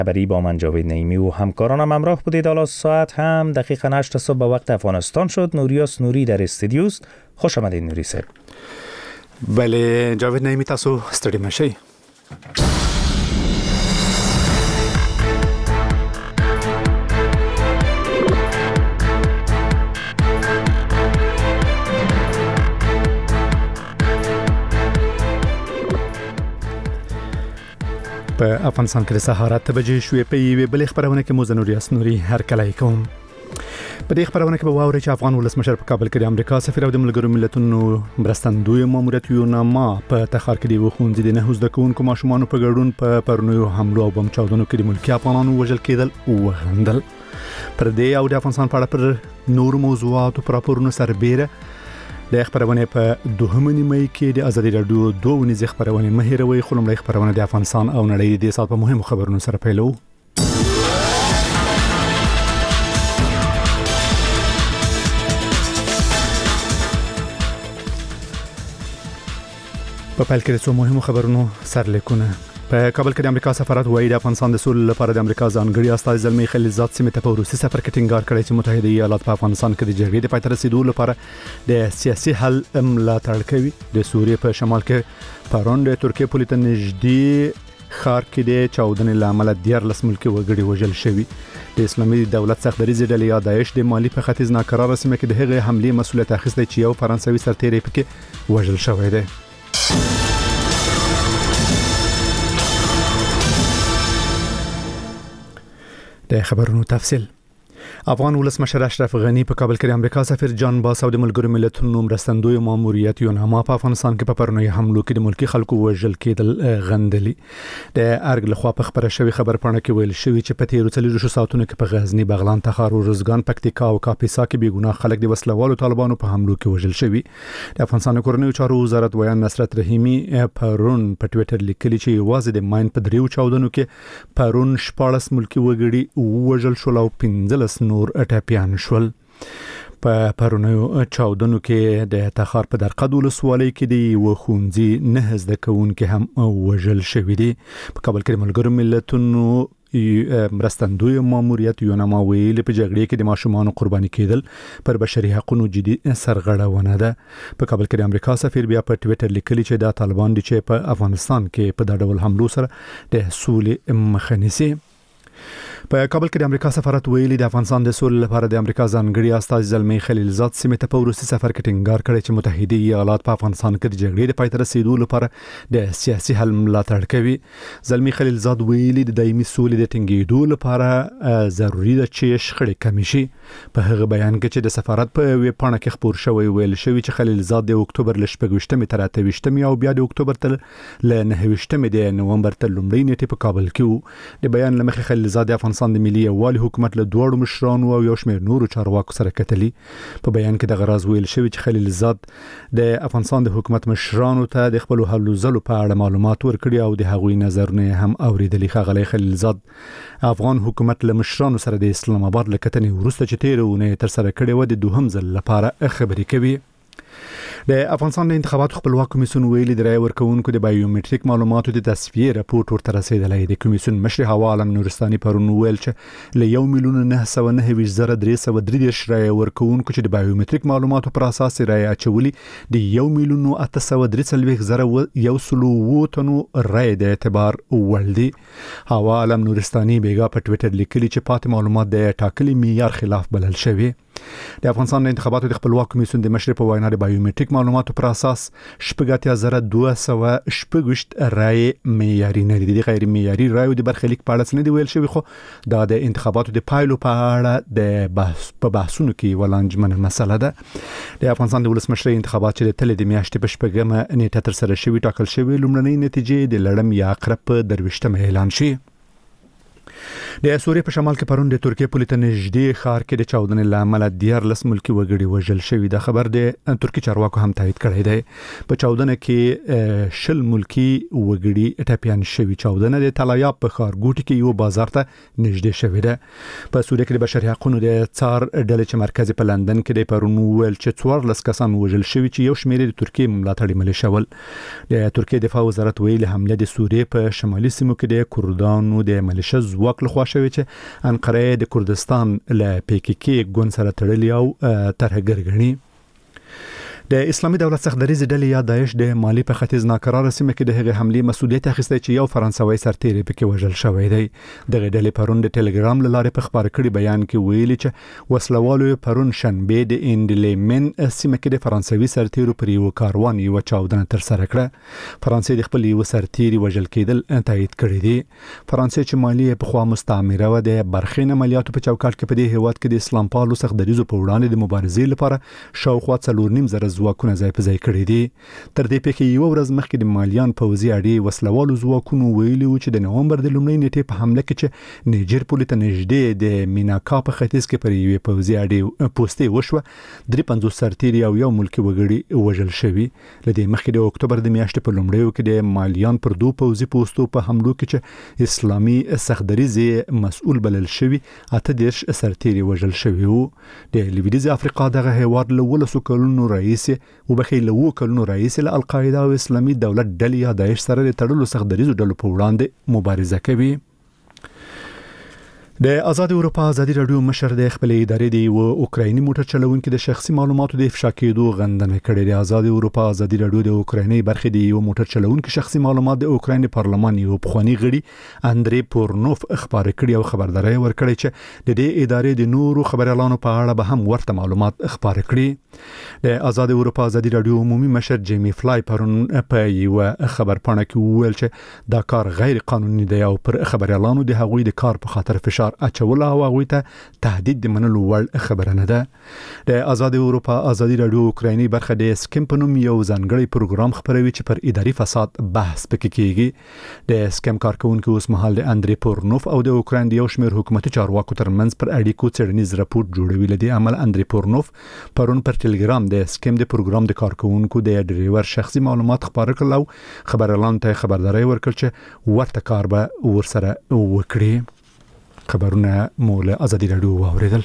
خبری با من جاوید نعیمی و همکارانم همراه بودید. حالا ساعت هم دقیقاً 8 صبح به وقت افغانستان شد. نوریاس نوری در استودیوست. خوش آمدید نوری صاحب. بله جاوید نعیمی، تاسو ستړي مشئ. په افغانستان کې د سهار 8 بجې شوې په یوې بلې خبرونه کې موږ نوریاس نوري هرکلی کوم. په دې خبرونه کې به واورئ چې افغان ولسمشر په کابل کې د امریکا سفیر او د ملګرو ملتونو مرستندوی ماموریت یوناما په تخار کې د ښوونځي د 9 زده کوونکو ماشومانو په ګډون په پرونیو حملو او بم چاودنو کې د ملکي افغانانو وژل کېدل او غندل. پر دې او د افغانستان په اړه پر نور موضوعاتو پر راپورونو سربېره د خبرونه په 2 مې کې د ازادي رادیو 2 ونیزه خبرونه مهیروي خلمړی خبرونه د افغانستان او نړۍ د سات په مهمو خبرونو سره پیلو. په پیل کې څو مهمو خبرونو سرلیکونه. په کابل کې د امریکا سفارت وایي د افغانستان د سولې لپاره د امریکا ځانګړي استازي زلمی خلیلزاد سیمه ته په روسي سفر کې ټینګار کړی چې متحده ایالات په افغانستان کې د جګړې د پای ته رسیدو لپاره د سیاسي حل ملاتړ کوي. د سوریې په شمال کې پرون د ترکیې پولې ته نږدې ښار کې د چاودنې لامل 14 ملکي وګړي وژل شوي. د اسلامي دولت سختدریزې ډلې یا داعش د مالی په ختیځ ناکراره سیمه کې د هغې حملې مسؤلیت اخیستی چې یو فرانسوي سرتیری پکې وژل شوی دی. د خبرونو تفصیل. افغان ولسمشر اشرف غنی په کابل کې د امریکا سفیر جان باس او د ملګرو ملتونو مرستندوی ماموریت یوناما په افغانستان کې په پرونی حملو کې د ملکی خلکو وژل کېدل غندلي. د ارګ لخوا په خبره شوی خبر پاڼه کې ویل شوی چې په تیرو 4 ساعتونو کې په غزنی، بغلان، تخار، روزګان، پکتیکا او کاپیسا کې بیګناه خلک د وسلوالو طالبانو په حملو کې وژل شوي. د افغانستان کورنیو چارو وزارت ویان نصرت رحیمی پرون په ټوئیټر لیکلي چې یوازې د ماین په دریو چاودنو کې پرون 14 ملکی وګړي وژل شول او 15 نور ټاپیان شول. په پرونیو چاودنو کې د تخار په درقد ولسوالۍ کې د ښوونځي 9 زده کوونکي هم وژل شوي دي. په کابل کې د ملګرو ملتونو مرستندوی ماموریت یوناما ویلي په جګړې کې د ماشومانو قرباني کېدل پر بشري حقوقو جدي سرغړونه ده. په کابل کې د امریکا سفیر بیا په ټوئیټر لیکلي چې دا طالبان دي چې په افغانستان کې په دا ډول حملو سره د سولې مخه نیسي. په کابل کې د امریکا سفارت ویلي د افغانستان د سولې لپاره د امریکا ځانګړي استازي زلمی خلیلزاد سیمه ته په روسي سفر کې ټینګار کړی چې متحده ایالات په افغانستان کې د جګړې د پای ته رسیدو لپاره د سیاسي حل ملاتړ کوي. زلمی خلیلزاد ویلي د دایمي سولې د ټینګېدو لپاره ضروری ده چې شخړې کمې شي. په هغه بیان کې چې د سفارت په ویب پاڼه کې خبر شوی ویل شوی چې خلیلزاد د اکتوبر 28 تر 28 او بیا د اکتوبر تر 9 د نومبر تر لومړۍ نیټې په کابل کې وو. د بیان لمخې خلیلزاد د افغانستان د ملي یووالي حکومت له دوړو مشرانو او یو شمېر نورو چارواکو سره کتلي. په بیان کې د غراز ویل شوی چې خلیلزاد د افغانستان د حکومت مشرانو ته د خپل هلو ځلو په اړه معلومات ورکړي او د هغوی نظرونه هم اوریدلي. ښاغلی خلیلزاد افغان حکومت له مشرانو سره د اسلام آباد له کتنې وروسته چې تیرونه تر سره کړي و د دوهم ځل لپاره خبرې کوي. د افغانستان د انتخاباتو خپلواک کمیسیون ویلي د رای ورکوونکو د بایومټریک معلوماتو د تصفیې راپور ورته رسیدلی. د کمیسیون مشر هوا عالم نورستاني پرون ویل چې له 1,993,333 رای ورکوونکو چې د بایومټریک معلوماتو پر اساس رای اچولي د 1,843,107 تنو رای د اعتبار وړ دي. هوا عالم نورستاني بیګا په ټوئیټر لیکلي چې پاتې معلومات د ټاکلي معیار خلاف بلل شوي. د افغانستان د انتخاباتو د خپلواک کمیسیون د مشر په وینا د بایومټریک معلوماتو پر اساس 2,260 رای معیاري نه دي. د غیر معیاري رایو د برخلیک په اړه څه نه دی ویل شوی، خو دا د انتخاباتو د پایلو په اړه د بحثونو کې ولانجمن مسله ده. د افغانستان د ولسمشرۍ انتخابات چې د تلې د میاشتې په 8 نیټه تر سره شوي ټاکل شوی، لومړنۍ نتیجې د لړم یا عقرب په 23 اعلان شي. د سوریې په شمال کې پرون د ترکیې پولیس نږدې ښار کې د چاودنې لامل 14 ملکی وګړي وژل شوی د خبر د ترکی چارواکو هم تایید کړی دی په چاودنه کې 10 ملکی وګړي ټاپیان شوی چاودنه د تلایاب په ښارګوټي کې یو بازار ته نږدې شوی ده په سوریې کې د بشري حقوقو د څار ډلې چې مرکز په لندن کې د پرون ویل چې 14 کسان وژل شوی چې یو شمېر د ترکیې ملاتړي ملیشه ول د ترکیې دفاع وزارت ویلي حمله د سوریې په شمالي سیمو کې د کردانو د ملیشه ځواک لخوا شوی چې انقره د کردستان له PKK ګوند سره تړلې او ترهګر ګڼي د اسلامي دولت څخه دریز ډلې یا داعش د مالی په ختیځ ناکراره سیمه کې د هغې حملې مسؤلیت اخیستی چې یو فرانسوي سرتیری پکې وژل شوی دی د ډلې پرون د ټلګرام له لارې په خبر کړي بیان کې ویلي چې وسلوالو پرون شنبه د انډلیمن سیمه کې د فرانسوي سرتیرو پر یو کاروان یو چاودنه تر سره کړه فرانسې د خپل یو سرتیری وژل کېدل تایید کړی دی فرانسې چې مالی په خوا مستعمره و د برخین عملیاتو په چوکاټ کې په دې هیواد کې د اسلام پالو څخه دریزو په وړاندې د مبارزې لپاره شاوخوا 4.5 ځواکونه ځای په ځای کړی دي تر دې پېښې یو ورځ مخکې د مالیان پوځي اډې وسلوالو ځواکونو ویلي و چې د نومبر د لومړۍ نیټې په حمله کې چې نیجر پولې ته نږدې د میناکا په ختیځ کې پر یوې پوځي اډې پوستې وشوه 53 سرتیري او یو ملکي وګړي وژل شوي له دې مخکې د اکتوبر د میاشتې په لومړیو کې د مالیان پر 2 پوځي پوستو په حملو کې چې اسلامي سختدریزې مسؤل بلل شوي 18 سرتیري وژل شوي وو د لویدیځ افریقا دغه هیواد له 12 کلونو رئیس وبخیل له کلونو رئیس له القاعده او اسلامي دولت ډلې یا داعش سره د تړلو سختدریزو ډلو په وړاندې مبارزه کوي د آزاد اروپا ازادي رادیو مشر د خپل ادارې د اوکرایني موټر چلوونکو د شخصي معلوماتو د افشا کېدو غندنه کړې ده آزاد اروپا ازادي رادیو د اوکرایني برخې د یو موټر چلوونکو شخصي معلومات د اوکراین پارلمان یو پخوانی غړي اندري پورنوف خبر کړی او خبرداري ورکړی چې د دې ادارې د نورو خبريالانو په اړه به هم ورته معلومات خبر کړي د آزاد اروپا ازادي رادیو عمومي مشر جیمی فلای پرون په یو خبرپاڼه کې وویل چې دا کار غیر قانوني دی او پر خبريالانو د هغوی د کار په خاطر فشار اچول او هغوی ته تهدید د منلو وړ خبره نه ده د آزاد اروپا ازادي رادیو اوکرایني برخه د سکیم په نوم یو ځانګړی پروګرام خبروي چې پر اداري فساد بحث پکې کیږي د سکیم کارکونکو اوس مهال د اندري پورنوف او د اوکراین د یو شمېر حکومتي چارواکو ترمنځ پر اړیکو څېړنیز راپور جوړوي لدی عمل اندري پورنوف پرون پر ټلګرام د سکیم د پروګرام د کارکونکو د ډرایور شخصي معلومات خبر کړل او خبريالانو ته خبرداري ورکړ چې ورته کار به ورسره وکړي خبرونه مول ازادي رادیو واوریدل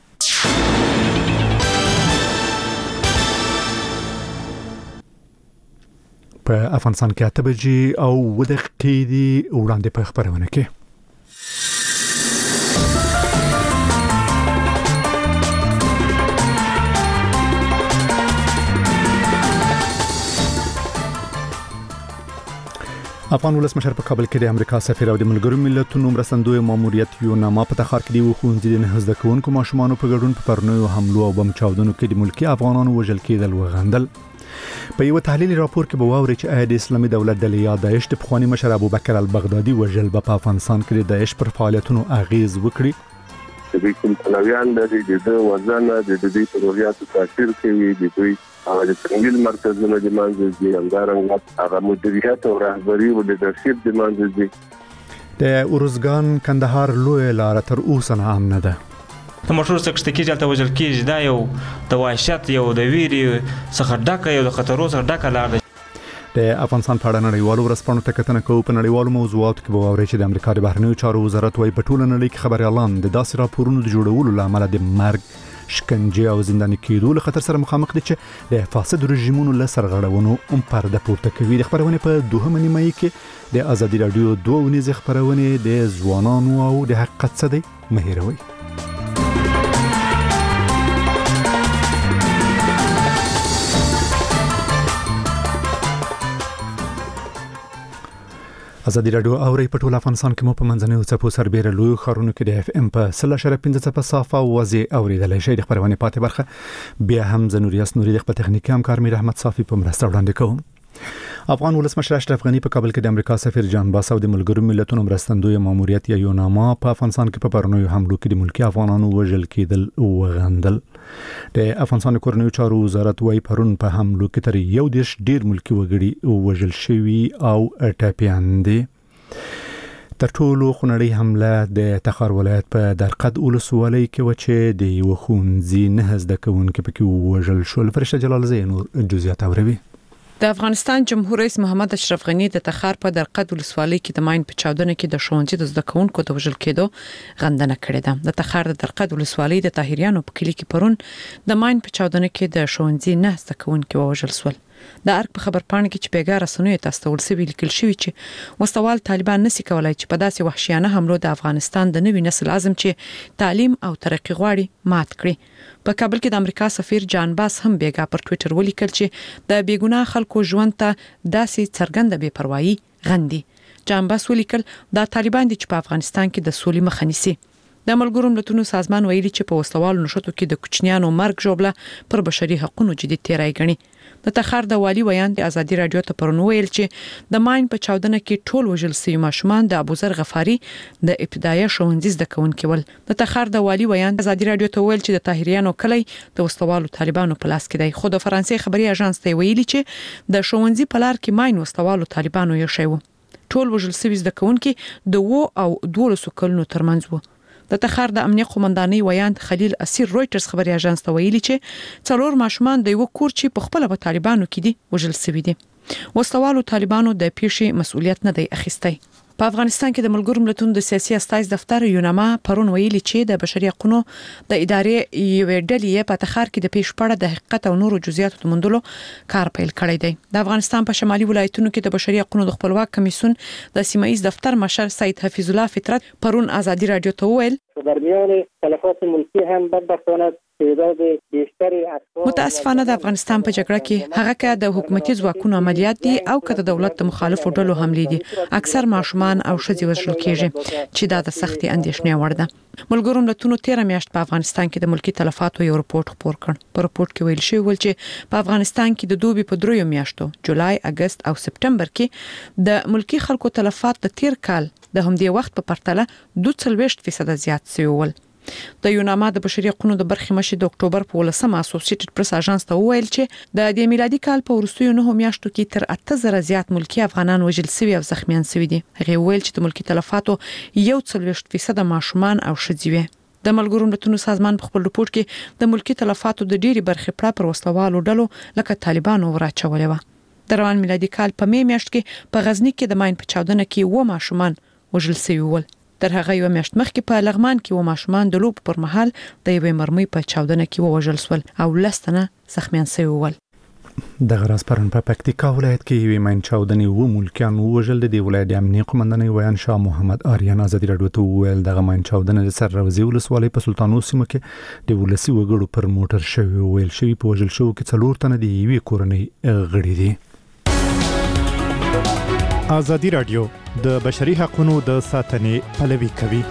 په افغانستان کې 8 بجې او ودقیقې دي وړاندې په خبرونه کې افغان ولسمشر په کابل کې د امریکا سفیر او د ملګرو ملتونو مرستندوی ماموریت یو نامه په تخار کې د ښوونځي د نه زده کوونکو ماشومانو په ګډون په پرنوي حملو او بم چاودنو کې د ملکی افغانانو وژل کېدل وغندل په یو تحلیلي راپور کې به واوري چې د اسلامي دولت ډلې یا داعش د پخوانی مشر ابوبکر البغدادي وژل په افغانستان کې د داعش پر فعالیتونو اغیز وکړي د کوم پلویان د دې وزن د دې پروژې تاثیر کوي د دوی هغه د څنګه مرکزونه د منځ دي همدارنګه هغه مدیریت او رهبری او لیدرشپ د منځ دي د اورزګان کندهار لوی لار تر اوسه نه امن ده د موټر څخه کېږي ته وژل کېږي دا یو د وحشت یو د ویری څخه ډکه یو د خطرونو څخه ډکه لار ده د افغانستان په اړه نړیوالو ورځپاڼو ته کتنه کوو په نړیوالو موضوعاتو کې به واورئ چې د امریکا د بهرنیو چارو وزارت وايي په ټوله نړۍ کې خبريالان د داسې راپورونو د جوړولو لامل د مرګ شکنجه او زنداني کېدو له خطر سره مخامخ دي چې د فاسد رژیمونو له سرغړونو پرده پورته کوي د خبرونه په دوهمه نیمایي کې د ازادي رادیو 2 ونیز خبرونه د ځوانانو او د حقیقت څخه دی مهیروي ازادي رادیو اوري په ټول افغانستان کې مو په منځنوي څپو سربېره لوی خارونو کې د اف ام په 0.15 په صافه وزي اوریدلای شي د خبرونه پاتې برخه بیا هم زنوریاس نوري د خپل تخنیکی همکار میر احمد صافي په مرسته وړاندې کوم افغان ولسمشر اشرف غنی په کابل کې د امریکا سفیر جان باس او د ملګرو ملتونو مرستندوی ماموریت یا یوناما په افغانستان کې په پرنوي حملو کې د ملکی افغانانو وژل کېدل او غندل د افغانستان کورنیو چارو وزارت وايي پرون په حملو کې تر یو ډیر ملکی وګړي وژل شوي او ټاپیان دي تر ټولو خونړۍ حمله د تخار ولایت په درقد ولسوالۍ کې و چې د یو ښوونځي 9 زده کوونکي پکې ووژل شول. فرشته جلال زی نور جزئیات اوروي. د افغانستان جمهور رئیس محمد اشرف غنی د تخار په درقد ولسوالۍ کې د ماین په چاودنه کې د ښوونځي د زده کوونکو د وژل کېدو غندنه کړې ده. د تخار د درقد ولسوالۍ د طاهریانو په کلی کې پرون د ماین په چاودنه کې د ښوونځي 9 زده کوونکي وژل شول. د ارګ په خبرپاڼه کې چې پیګا رسنوي تاسو ته ولسوي لیکل شوی چې وسوال طالبان نسی کولای چې په داسې وحشیانه حملو د افغانستان د نوي نسل اعظم چې تعلیم او ترقی غواړي مات کړي. په کابل کې د امریکا سفیر جان باس هم بیګا پر ټوئیټر ولیکل چې د بیګناه خلکو ژوند ته داسې څرګنده بے پروايي غندي. جان باس ولیکل دا طالبان دي چې په افغانستان کې د سولې مخه نیسي. د ملګرو ملتونو سازمان ویلي چې په وسوالو نشټو کې د کوچنیانو مرګ ژوبله پر بشري حقوقو جدي تیرای غني. د تخار د والی ویان د ازادي رادیو ته پرون ویل چې د ماین په چاودنه کې ټول وژل شوي ماشومان د ابوذر غفاری د ابتدایي ښوونځي زده کوونکي ول. د تخار د والی ویان د ازادي رادیو ته ویل چې د طاهریانو کلی د وسوالو طالبانو په لاس کې دی. خو د فرانسې خبري اژانس ته ویلي چې د ښوونځي په لار کې ماین وسوالو طالبانو یې شوی. ټول وژل شوي زده کوونکي د 2 او 12 کلونو ترمنځ وو. د تخار د امنیه قومندانۍ ویان خلیل اسیر رويټرز خبري اژانس ته ویلي چې 4 ماشومان د یو کور چې په خپل په طالبانو کې دي وژل شوي دي. وسوالو طالبانو د پیښې مسؤلیت نه دی اخیستی. په افغانستان کې د ملګرو ملتونو د سیاسي استازي دفتر یوناما پرون ویلي چې د بشري حقوقو د ادارې یو ډلې په تخار کې د پیښ پړه د حقیقت او نورو جزئیاتو د موندلو کار پیل کړی دی. د افغانستان په شمالي ولایتونو کې د بشري حقوقو د خپلواک کمیسیون د سیمایي دفتر مشر سید حفیظ الله فطرت پرون ازادي رادیو ته ویل درمیان تلفات ملکی هم بدبختانه تعداد بیشتری متاسفانه د افغانستان په جګړه کې هغه که د حکومتي ځواکونو عملیات دي او که د دولت د مخالفو ډلو حملې دي اکثر ماشومان او ښځې وژل کیږي چې دا د سختي اندېښنې وړ ده. ملګرو ملتونو 13 میاشت په افغانستان کې د ملکی تلفاتو یو رپورت خپور کړ. په رپورت کې ویل شوی چې په افغانستان کې د دوبي په 3 میاشتو جولای، اگست او سپټمبر کې د ملکی خلکو تلفات د تیر کال د همدې وخت په پرتله 22% زیات شوی ول. د یوناما د بشري حقوقو د برخې مشر د اکتوبر په 18 اسوسییټډ پریس اژانس ته ویل چې د میلادي کال په وروستیو 9 میاشتو کې تر 8000 زیات ملکی افغانان وژل شوي او زخمیان شوي دي. هغه ویل چې د ملکی تلفاتو 1.4% ماشومان او ښځې وي. د ملګرو ملتونو سازمان په خپل رپورت کې د ملکی تلفاتو د ډېری برخې پر وسلوالو ډلو لکه طالبانو وراچولې و. د روان میلادي کال په می میاشت کې په غزنی کې د ماین په چاودنه کې و ماشومان وژل شوي ول. تر هغه یو میاشت مخکې په لغمان کې و ماشومان د لوب پر مهال د یوې مرمۍ په چاودنه کې وژل شول او لستنه زخمیان شوي ول. د غراس پرون په پکتیکا ولایت کې یوې ماین چاودنې و ملکیان وژل. د ولایت امنیه قومندانۍ ویان شاه محمد آریان ازادي رادیو ته وویل دغه ماین چاودنه د سرروزي ولسوالۍ په سلطانو سیمه کې د ولسی وګړو پر موټر شوی ویل شوی په وژل شو کې 4 تنه د یوې کورنۍ غړي دي. ازادي رادیو د بشري حقوقو د ساتنې پلوي کوي.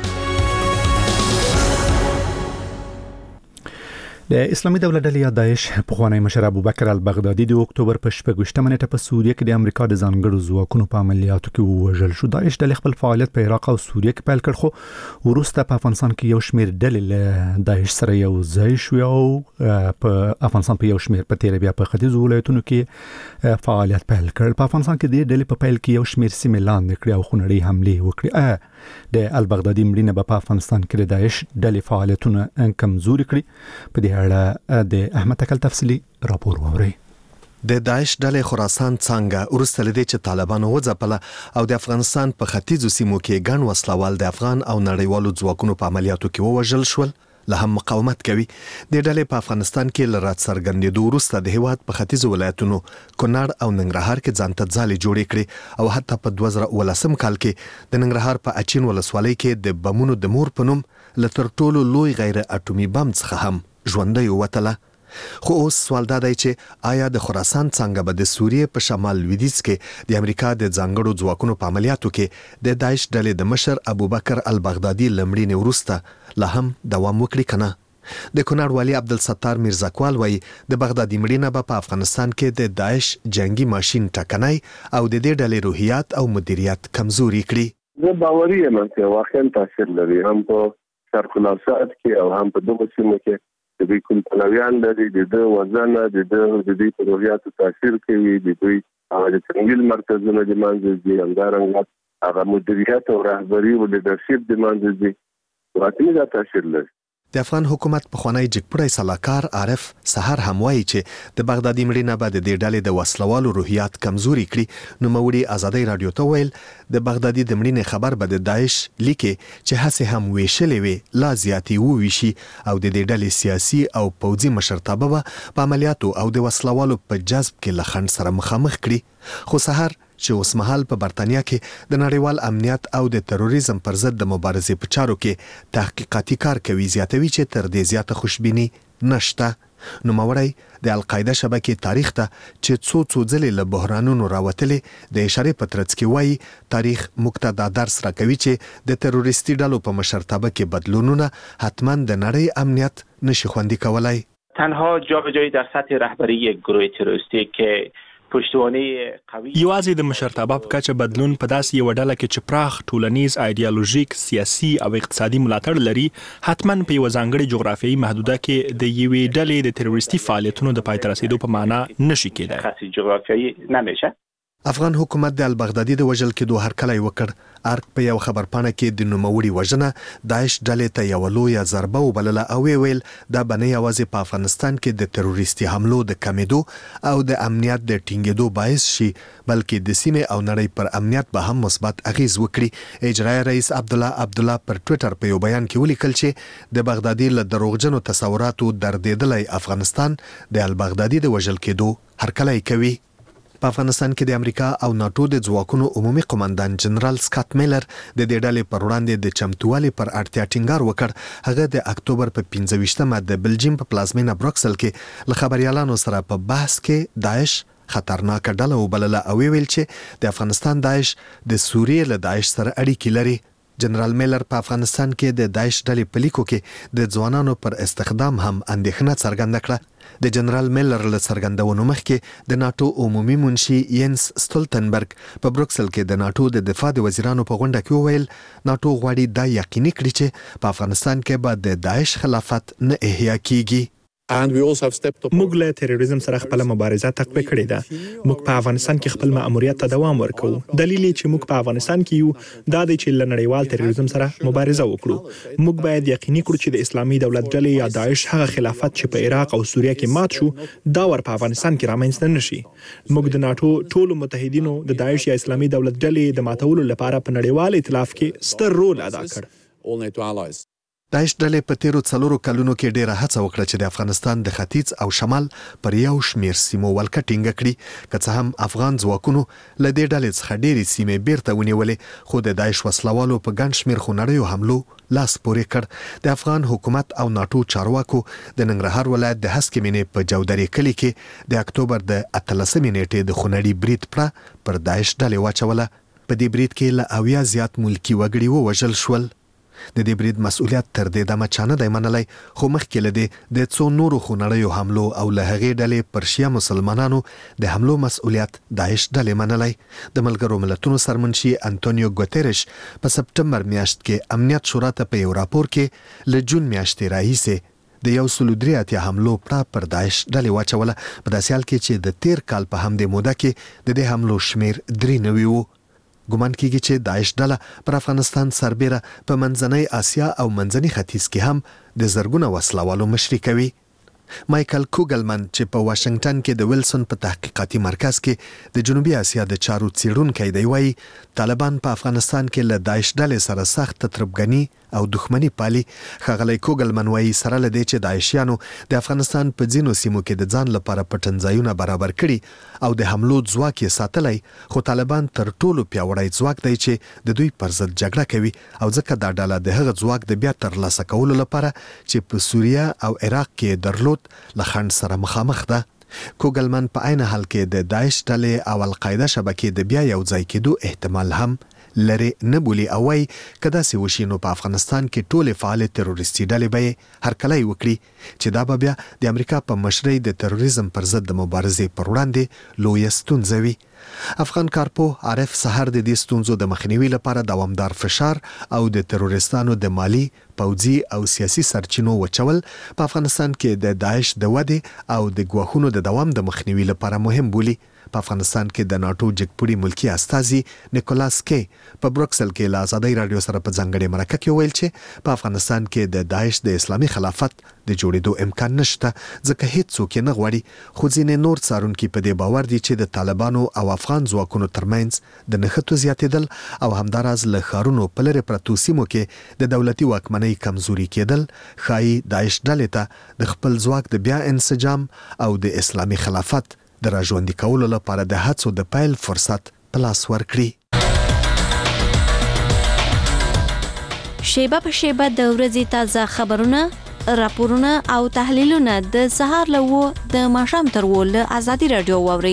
د اسلامي دولت ډلې داعش پخوانی مشر ابوبکر البغدادي د اکتوبر په 28 نیټه په سوریه کې د امریکا د ځانګړو ځواکونو په عملیاتو کې وژل شو. داعش ډلې خپل فعالیت په عراق او سوریه کې پیل کړ خو وروسته په افغانستان کې یو شمېر ډلې له داعش سره یو ځای شو او په افغانستان په یو شمېر په تیر بیا په ختیځ ولایتونو کې فعالیت پیل کړ. په افغانستان کې د ډلې په پیل کې یو شمېر سیمې لاندې کړې او خونړۍ حملې وکړې. د البغدادي مړینه په افغانستان کې د داعش ډلې فعالیتونه کمزوري کړي. په دې اړه د احمد تکل تفصیلی راپور ووري. د داعش ډلې خراسان څنګه ورسته لدی چې طالبانو وځپله او د افغانستان په ختیځو سیمو کې ګڼ وسلوال د افغان او نړیوالو ځواکونو په عملیاتو کې ووژل شول. له هم مقاومت کوي. د ډلې په افغانستان کې لرات څرګندېدو وروسته د هیواد په ختیځو ولایتونو کونړ او ننګرهار کې ځانته ځالې جوړې کړې او حتی په 2018 کال کې د ننګرهار په اچین ولسوالۍ کې د بمونو د مور په نوم له تر ټولو لوی غیر اټومي بم څخه هم ژوندۍ ووتله. خو اوس سوال دا دی چې آیا د خراسان څنګه به د سوریې په شمال لویدیځ کې د امریکا د ځانګړو ځواکونو په عملیاتو کې د داعش ډلې د مشر ابوبکر البغدادي لمړینې وروسته لا هم دوام وکړي کنه؟ د کونړ والی عبدالستار میرزاکوال وایي د بغدادي مړینه به په افغانستان کې د داعش جنگي ماشین ټکنۍ او د دې ډلې روحیات او مدیریت کمزوري کړي. زه باوري یم چې واقعا تاثیر لري هم په شرق الاوسط کې او هم په دغه سیمو کې. د دوی کوم پلویان لري د وزنه د دې په روحیاتو تاثیر کوي. د دوی د څنګهل مرکزونه د منځ دي همدارنګه هغه مدیریت او رهبری او لیدرشپ د منځ دي واقعي دا تاثیر لري. د افغان حکومت پخوانی جګپړی سلاکار عارف سحر هم وایي چې د بغدادي مړینه بعد د ډلې د وسلوالو روحیات کمزوري کړي. نو موري ازادي رادیو ته ویل د بغدادي د مړینې خبر به د داعش لیکي چې هڅه هم ویشلې وي لا زیاتی وویشي او د دې ډلې سیاسي او پوځي مشرتابه په عملیاتو او د وسلوالو په جذب کې لخند سره مخامخ کړي. خو سحر چې اوس مهال په برتانیا کې د نړیوال امنیت او د تروریزم پر ضد د مبارزې په چارو کې تحقیقاتي کار کوي زیاتوي چې تر دې زیاته خوشبینی نشته. نو موري د القاعده شبکې تاریخ ته چې څو ځلې له بحرانونو راوتلې د اشاره پترڅ کې وایي تاریخ مقتدا درس راکوي چې د تروریستي ډلو په مشرتابه کې بدلونونه حتما د نړۍ امنیت نشي خوندي کولای. تنها جابجایی در سطح رهبری یک گروه تروریستی که یوازې د مشرتابه په کچه بدلون په داسې یو ډله کې چې پراخ ټولنیز ایډیالوژیک سیاسي او اقتصادي ملاتړ لري حتما په یو ځانګړي جغرافیایي محدوده کې د یوې ډلې د تروریستي فعالیتونو د پای ته رسیدو په معنا نشي کېدای. خاصی جغرافیایی نمیشه. افغان حکومت د البغدادي د وژل کېدو هرکلی وکړ. ارک په یو خبرپاڼه کې د نوموړي وژنه داعش ډلې ته یو لویه ضربه وبلله او ویل دا بنه یوازې په افغانستان کې د تروریستي حملو د کمیدو او د امنیت د ټینګېدو باعث شي بلکې د سیمې او نړۍ پر امنیت به هم مثبت اغیز وکړي. اجرایي رئیس عبدالله پر ټوئیټر په یو بیان کې ولیکل چې د بغدادي له دروغجنو تصوراتو دردېدلی افغانستان د البغدادي د وژل کېدو هرکلی کوي. په افغانستان کې د امریکا او ناتو د ځواکونو عمومي قومندان جنرال سکاټ میلر د دې ډلې پر وړاندې د چمتووالي پر اړتیا ټینګار وکړ. هغه د اکتوبر په 15مه د بلجیم په پلازمینه بروکسل کې له خبريالانو سره په بحث کې داعش خطرناک ډله وبلله او ویل چې د افغانستان داعش د سوریې له داعش سره اړیکې لري. جنرال میلر په افغانستان کې د داعش ډلې په لیکو کې د ځوانانو پر استخدام هم اندېښنه څرګنده کړه. د جنرال میلر له څرګندونو مخکې د ناتو عمومي منشي ینس سټولتنبرګ په بروکسل کې د ناتو د دفاع د وزیرانو په غونډه کې وویل ناتو غواړي دا یقیني کړي چې په افغانستان کې به د داعش خلافت نه احیا کیږي. موږ له تروریزم سره خپل مبارزه تقویه کړې ده. موږ په افغانستان کې خپل مأموریت ته دوام ورکوو. دلیل چې موږ په افغانستان کې یو دا دی چې له نړیوال تروریزم سره مبارزه وکړو. موږ باید یقیني کړو چې د اسلامي دولت ډلې یا داعش هغه خلافت چې په عراق او سوریه کې مات شو دا ور په افغانستان کې رامنځته نشي. موږ د ناتو ټولو متحدینو د داعش یا اسلامي دولت ډلې د ماتولو لپاره په نړیوال ائتلاف کې ستر رول ادا کړ. داعش ډلې په تیرو 4 کلونو کې ډېره هڅه وکړه چې د افغانستان د ختیځ او شمال پر یو شمیر سیمو ولکه ټینګه کړي. که څه هم افغان ځواکونو له دې ډلې څخه ډېرې سیمې بیرته ونیولې خو د داعش وسلوالو په ګڼ شمیر خونړیو حملو لاس پورې کړ. د افغان حکومت او ناتو چارواکو د ننګرهار ولایت د هسکې مینې په جودري کلي کې د اکتوبر د 18 نیټې د خونړي برید پر داعش ډلې واچوله. په دې برید کې له 80 زیات ملکی وګړي ووژل شول. د دې برید مسؤلیت تر دې دمه چا نه دی منلی خو مخکې له دې د څو نورو خونړیو حملو او له هغې ډلې پر شیعه مسلمانانو د حملو مسؤلیت داعش ډلې منلی. د ملګرو ملتونو سرمنشي انټونیو ګوتریش په سپټمبر میاشت کې امنیت شورا ته په یو راپور کې له جون میاشتې راهیسې د 183 حملو پر داعش ډلې واچوله. په داسې حال کې چې د تیر کال په همدې موده کې د دې حملو شمیر 93 و. ګومان کیږي چې داعش ډله پر افغانستان سربېره په منځنۍ اسیا او منځني ختیځ کې هم د زرګونه وسلوالو مشري کوي. مایکل کوګلمن چې په واشنگټن کې د ویلسون په تحقیقاتي مرکز کې د جنوبي اسیا د چارو څېړونکی دی وایي طالبان په افغانستان کې له داعش ډلې سره سخت تربګني او دښمني پالي. ښاغلی کوګلمن وایي سره له دې چې داعشیانو د افغانستان په ځینو سیمو کې د ځان لپاره پټنځایونه برابر کړي او د حملو ځواک یې ساتلی خو طالبان تر ټولو پیاوړی ځواک دی چې د دوی پر ضد جګړه کوي او ځکه دا ډله د هغه ځواک د بیا ترلاسه کولو لپاره چې په سوریه او عراق کې درلود له خنډ سره مخامخ ده. کوګلمن په عین حال کې د داعش ډلې او القاعده شبکې د بیا یو ځای کېدو احتمال هم لري نه بولي او وايي که داسې وشي نو په افغانستان کې ټولې فعالې تروریستي ډلې به هرکلی وکړي چې دا به بیا د امریکا په مشرۍ د تروریزم پر ضد د مبارزې پر وړاندې لویه ستونزه وي. افغان کارپوه عارف سحر د دې ستونزو د مخنیوي لپاره دوامدار فشار او د تروریستانو د مالی پوځي او سیاسي سرچینو وچول په افغانستان کې د داعش د ودې او د ګواښونو د دوام د مخنیوي لپاره مهم بولي. په افغانستان کې د ناتو جګپوړي ملکی استازي نیکولاس کې په بروکسل کې له آزادۍ رادیو سره په ځانګړي مرکه کې ویل چې په افغانستان کې د داعش د اسلامي خلافت د جوړېدو امکان نشته ځکه هیڅ څوک نه غواړي خو ځینې نور څارونکي په دې باور دي چې د طالبانو او افغان ځواکونو ترمنځ د نښتو زیاتېدل او همداراز له ښارونو په لرې پرتو سیمو کې د دولتي واکمنۍ کمزوري کېدل ښایي داعش ډلې ته د خپل ځواک د بیا انسجام او د اسلامي خلافت د راژوندي کولو لپاره د هڅو د پیل فرصت په لاس ورکړي. شیبه په شیبه د ورځې تازه خبرونه، راپورونه او تحلیلونه د سهار له 9 د ماښام تر 10 له آزادي رادیو واوري.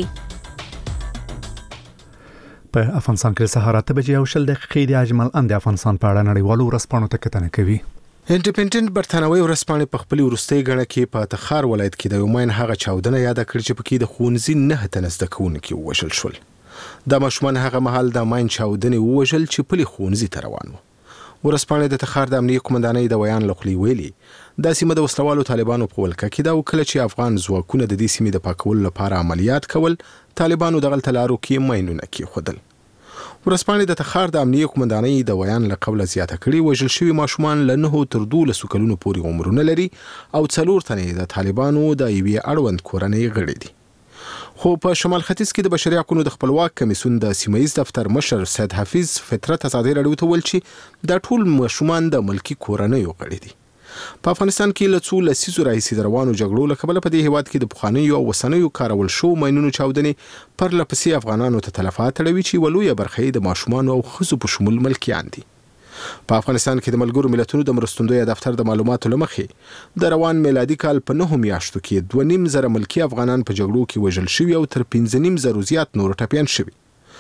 په افغانستان کې سهار 8 بجې او 10 دقیقې د اجمل اند افغانستان په اړه نړیوالو ورځپاڼو ته کتنه کوي. انډیپندنت برتانوي ورځپاڼې په خپل وروستۍ غړه کې په تخار ولایت کې د یومین هغه چاودنه یاد کړې چې پکې د ښوونځي 9 تنه زده کوونکي ووژل شول. د ماشومان هغه مهال د ماین چاودنې ووژل چې پلي ښوونځي ته روان وو. ورځپاڼې د تخار د امنیه قومندانۍ د ویان لخوا ویلي د سیمه د وسلوالو طالبانو په ولکه کې دا وکړه چې افغان ځواکونه د دې سیمې د پاکولو لپاره عملیات کول، طالبانو د غلط لارو کې ماینونه کېښودل. ورځپاڼې د تخار د امنیه قومندانۍ د ویان له قبله زیاته کړي وژل شوي ماشومان له 9 تر 12 کلونو پورې عمرونه لري او 4 تنې د طالبانو د یوې اړوند کورنۍ غړي دي. خو په شمال ختیځ کې د بشري حقوقو د خپلواک کمیسیون د سیمایي دفتر مشر سید حفیظ فطرت آزادي رادیو ته ویل چې دا ټول ماشومان د ملکی کورنۍ غړي دي. په افغانستان کې له څو لسیزو راهیسې د روانو جګړو له کبله په دې هیواد کې د پخوانیو او وسنیو کارول شو ماینونو چاودنې پر لپسې افغانانو ته تلفات اړوي چې ولویه برخه د ماشومان او ښځو په شمول ملکیان دي. په افغانستان کې د ملګرو ملتونو د مرستندوی دفتر د معلوماتو لمخې د روان میلادي کال په 9 میاشتو کې 2.5 ملکی افغانان په جګړو کې وژل شوي او تر 15.5 زیات نور ټپیان شوي.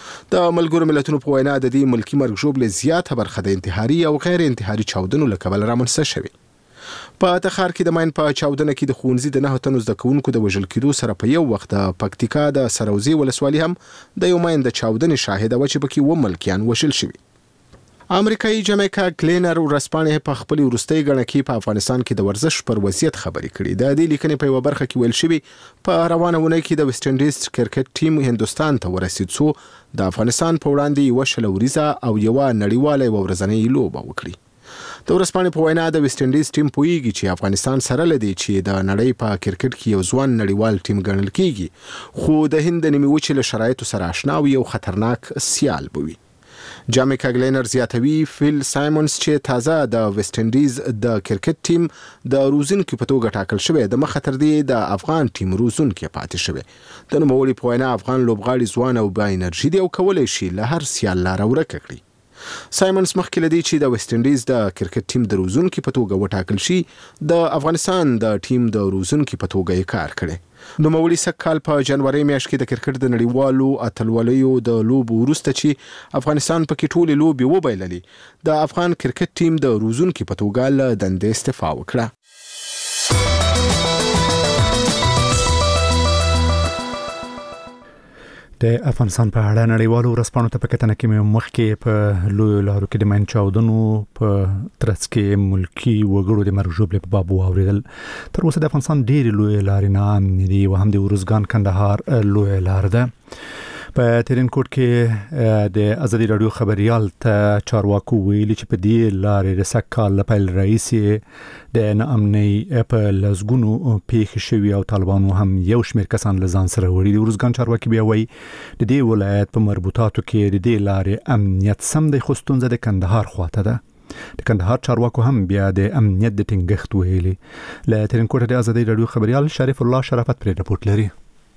د ملګرو ملتونو په وینا د دې ملکی مرګ ژوبلې زیاته برخه د انتحاري او غیر انتحاري چاودنو له کبله رامنځته شوي. په تخار کې د ماین په چاودنه کې د ښوونځي د 9 تنو زده کوونکو د وژل کېدو سره په یو وخت د پکتیکا د سروزي ولسوالۍ هم د یو ماین د چاودنې شاهده و چې پکې 2 ملکیان وژل شوي. امریکایي جامیکا کلینر ورځپاڼې په خپل وروستۍ غړه کې په افغانستان کې د ورزش پر وضعیت خبرې کړې. د دې لیکنې په یو برخه کې ویل شوی په روانه ونې کې د ویسټ انډیز کرکټ ټیم هندستان ته ورسید څو د افغانستان په وړاندې یو شلوریزه او یو نړیواله ورځنۍ لوبه وکړي. د ورځپاڼې په وینا د ویسټ انډیز ټیم پوهیږي چې افغانستان سره لدی چې د نړۍ په کرکټ کې یو ځوان نړیوال ټیم ګڼل کیږي، خو د هند د نیمې وچې له شرایطو سره آشنا او یو خطرناک سیال بوي. جامیکا کلینر زیاتوي فیل سایمونز چې تازه د ویسټ انډیز د کرکټ ټیم د روزونکو په توګه ټاکل شوی د مخ تر دې د افغان ټیم روزونکو پاتې شوی. د نوموړي په وینا افغان لوبغاړي ځوان او با انرژي دي او کولای شي له هر سیال لاره ورکه کړي. سایمونز مخکې لدی چې د ویسټ انډیز د کرکټ ټیم د روزونکو په توګه وټاکل شي د افغانستان د ټیم د روزونکو په توګه یې کار کړی. نوموړي سکهال په جنوري میاشت کې د کرکټ د نړیوالو اتلولیو د لوبو وروسته چې افغانستان پکې ټولې لوبې وبایللې د افغان کرکټ ټیم د روزونکو په توګه له دندې استعفا وکړه. د افغانستان په اړه نړیوالو ورځپاڼو ته په کتنه کې مخکې په لوی لارو کې د ماین چاودنو په ترڅ کې ملکی وګړو د مرګ ژوبلې په باب واوریدل. تر اوسه د افغانستان ډېرې لوی لارې ناامنې دي او هم د ارزګان کندهار لوی لار ده. په ترینکوټ کې د ازادي رادیو خبريال ته چارواکو ویلي چې په دې لارې د سکهال لپاره رئیس د ناامنۍ په لزګونو پیښ شوی او طالبانو هم یو شمېر کسان له ځان سره وړي. د ارزګان چارواکي بیا وایي د دې ولایت په مربوطاتو کې د دې لارې امنیت سم دی خو ستونزه د کندهار خواته ده. د کندهار چارواکو هم بیا د امنیت د ټینګښت ویلي. له ترینکوټ د ازادي رادیو خبريال شریف الله شرافت پر رپورت لري.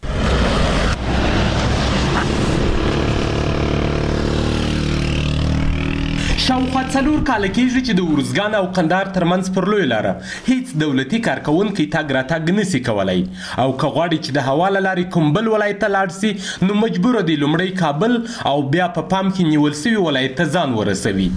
شاوخوا 4 کاله کېږي چې د ارزګان او قندهار ترمنځ پر لوی لاره هیڅ دولتي کارکونکي تګ راتګ نشي کولی او که غواړي چې د هوا له لارې کوم بل ولایت ته لاړ شي نو مجبوره دی لومړی کابل او بیا په پام کې نیول شوي ولایت ته ځان ورسوي.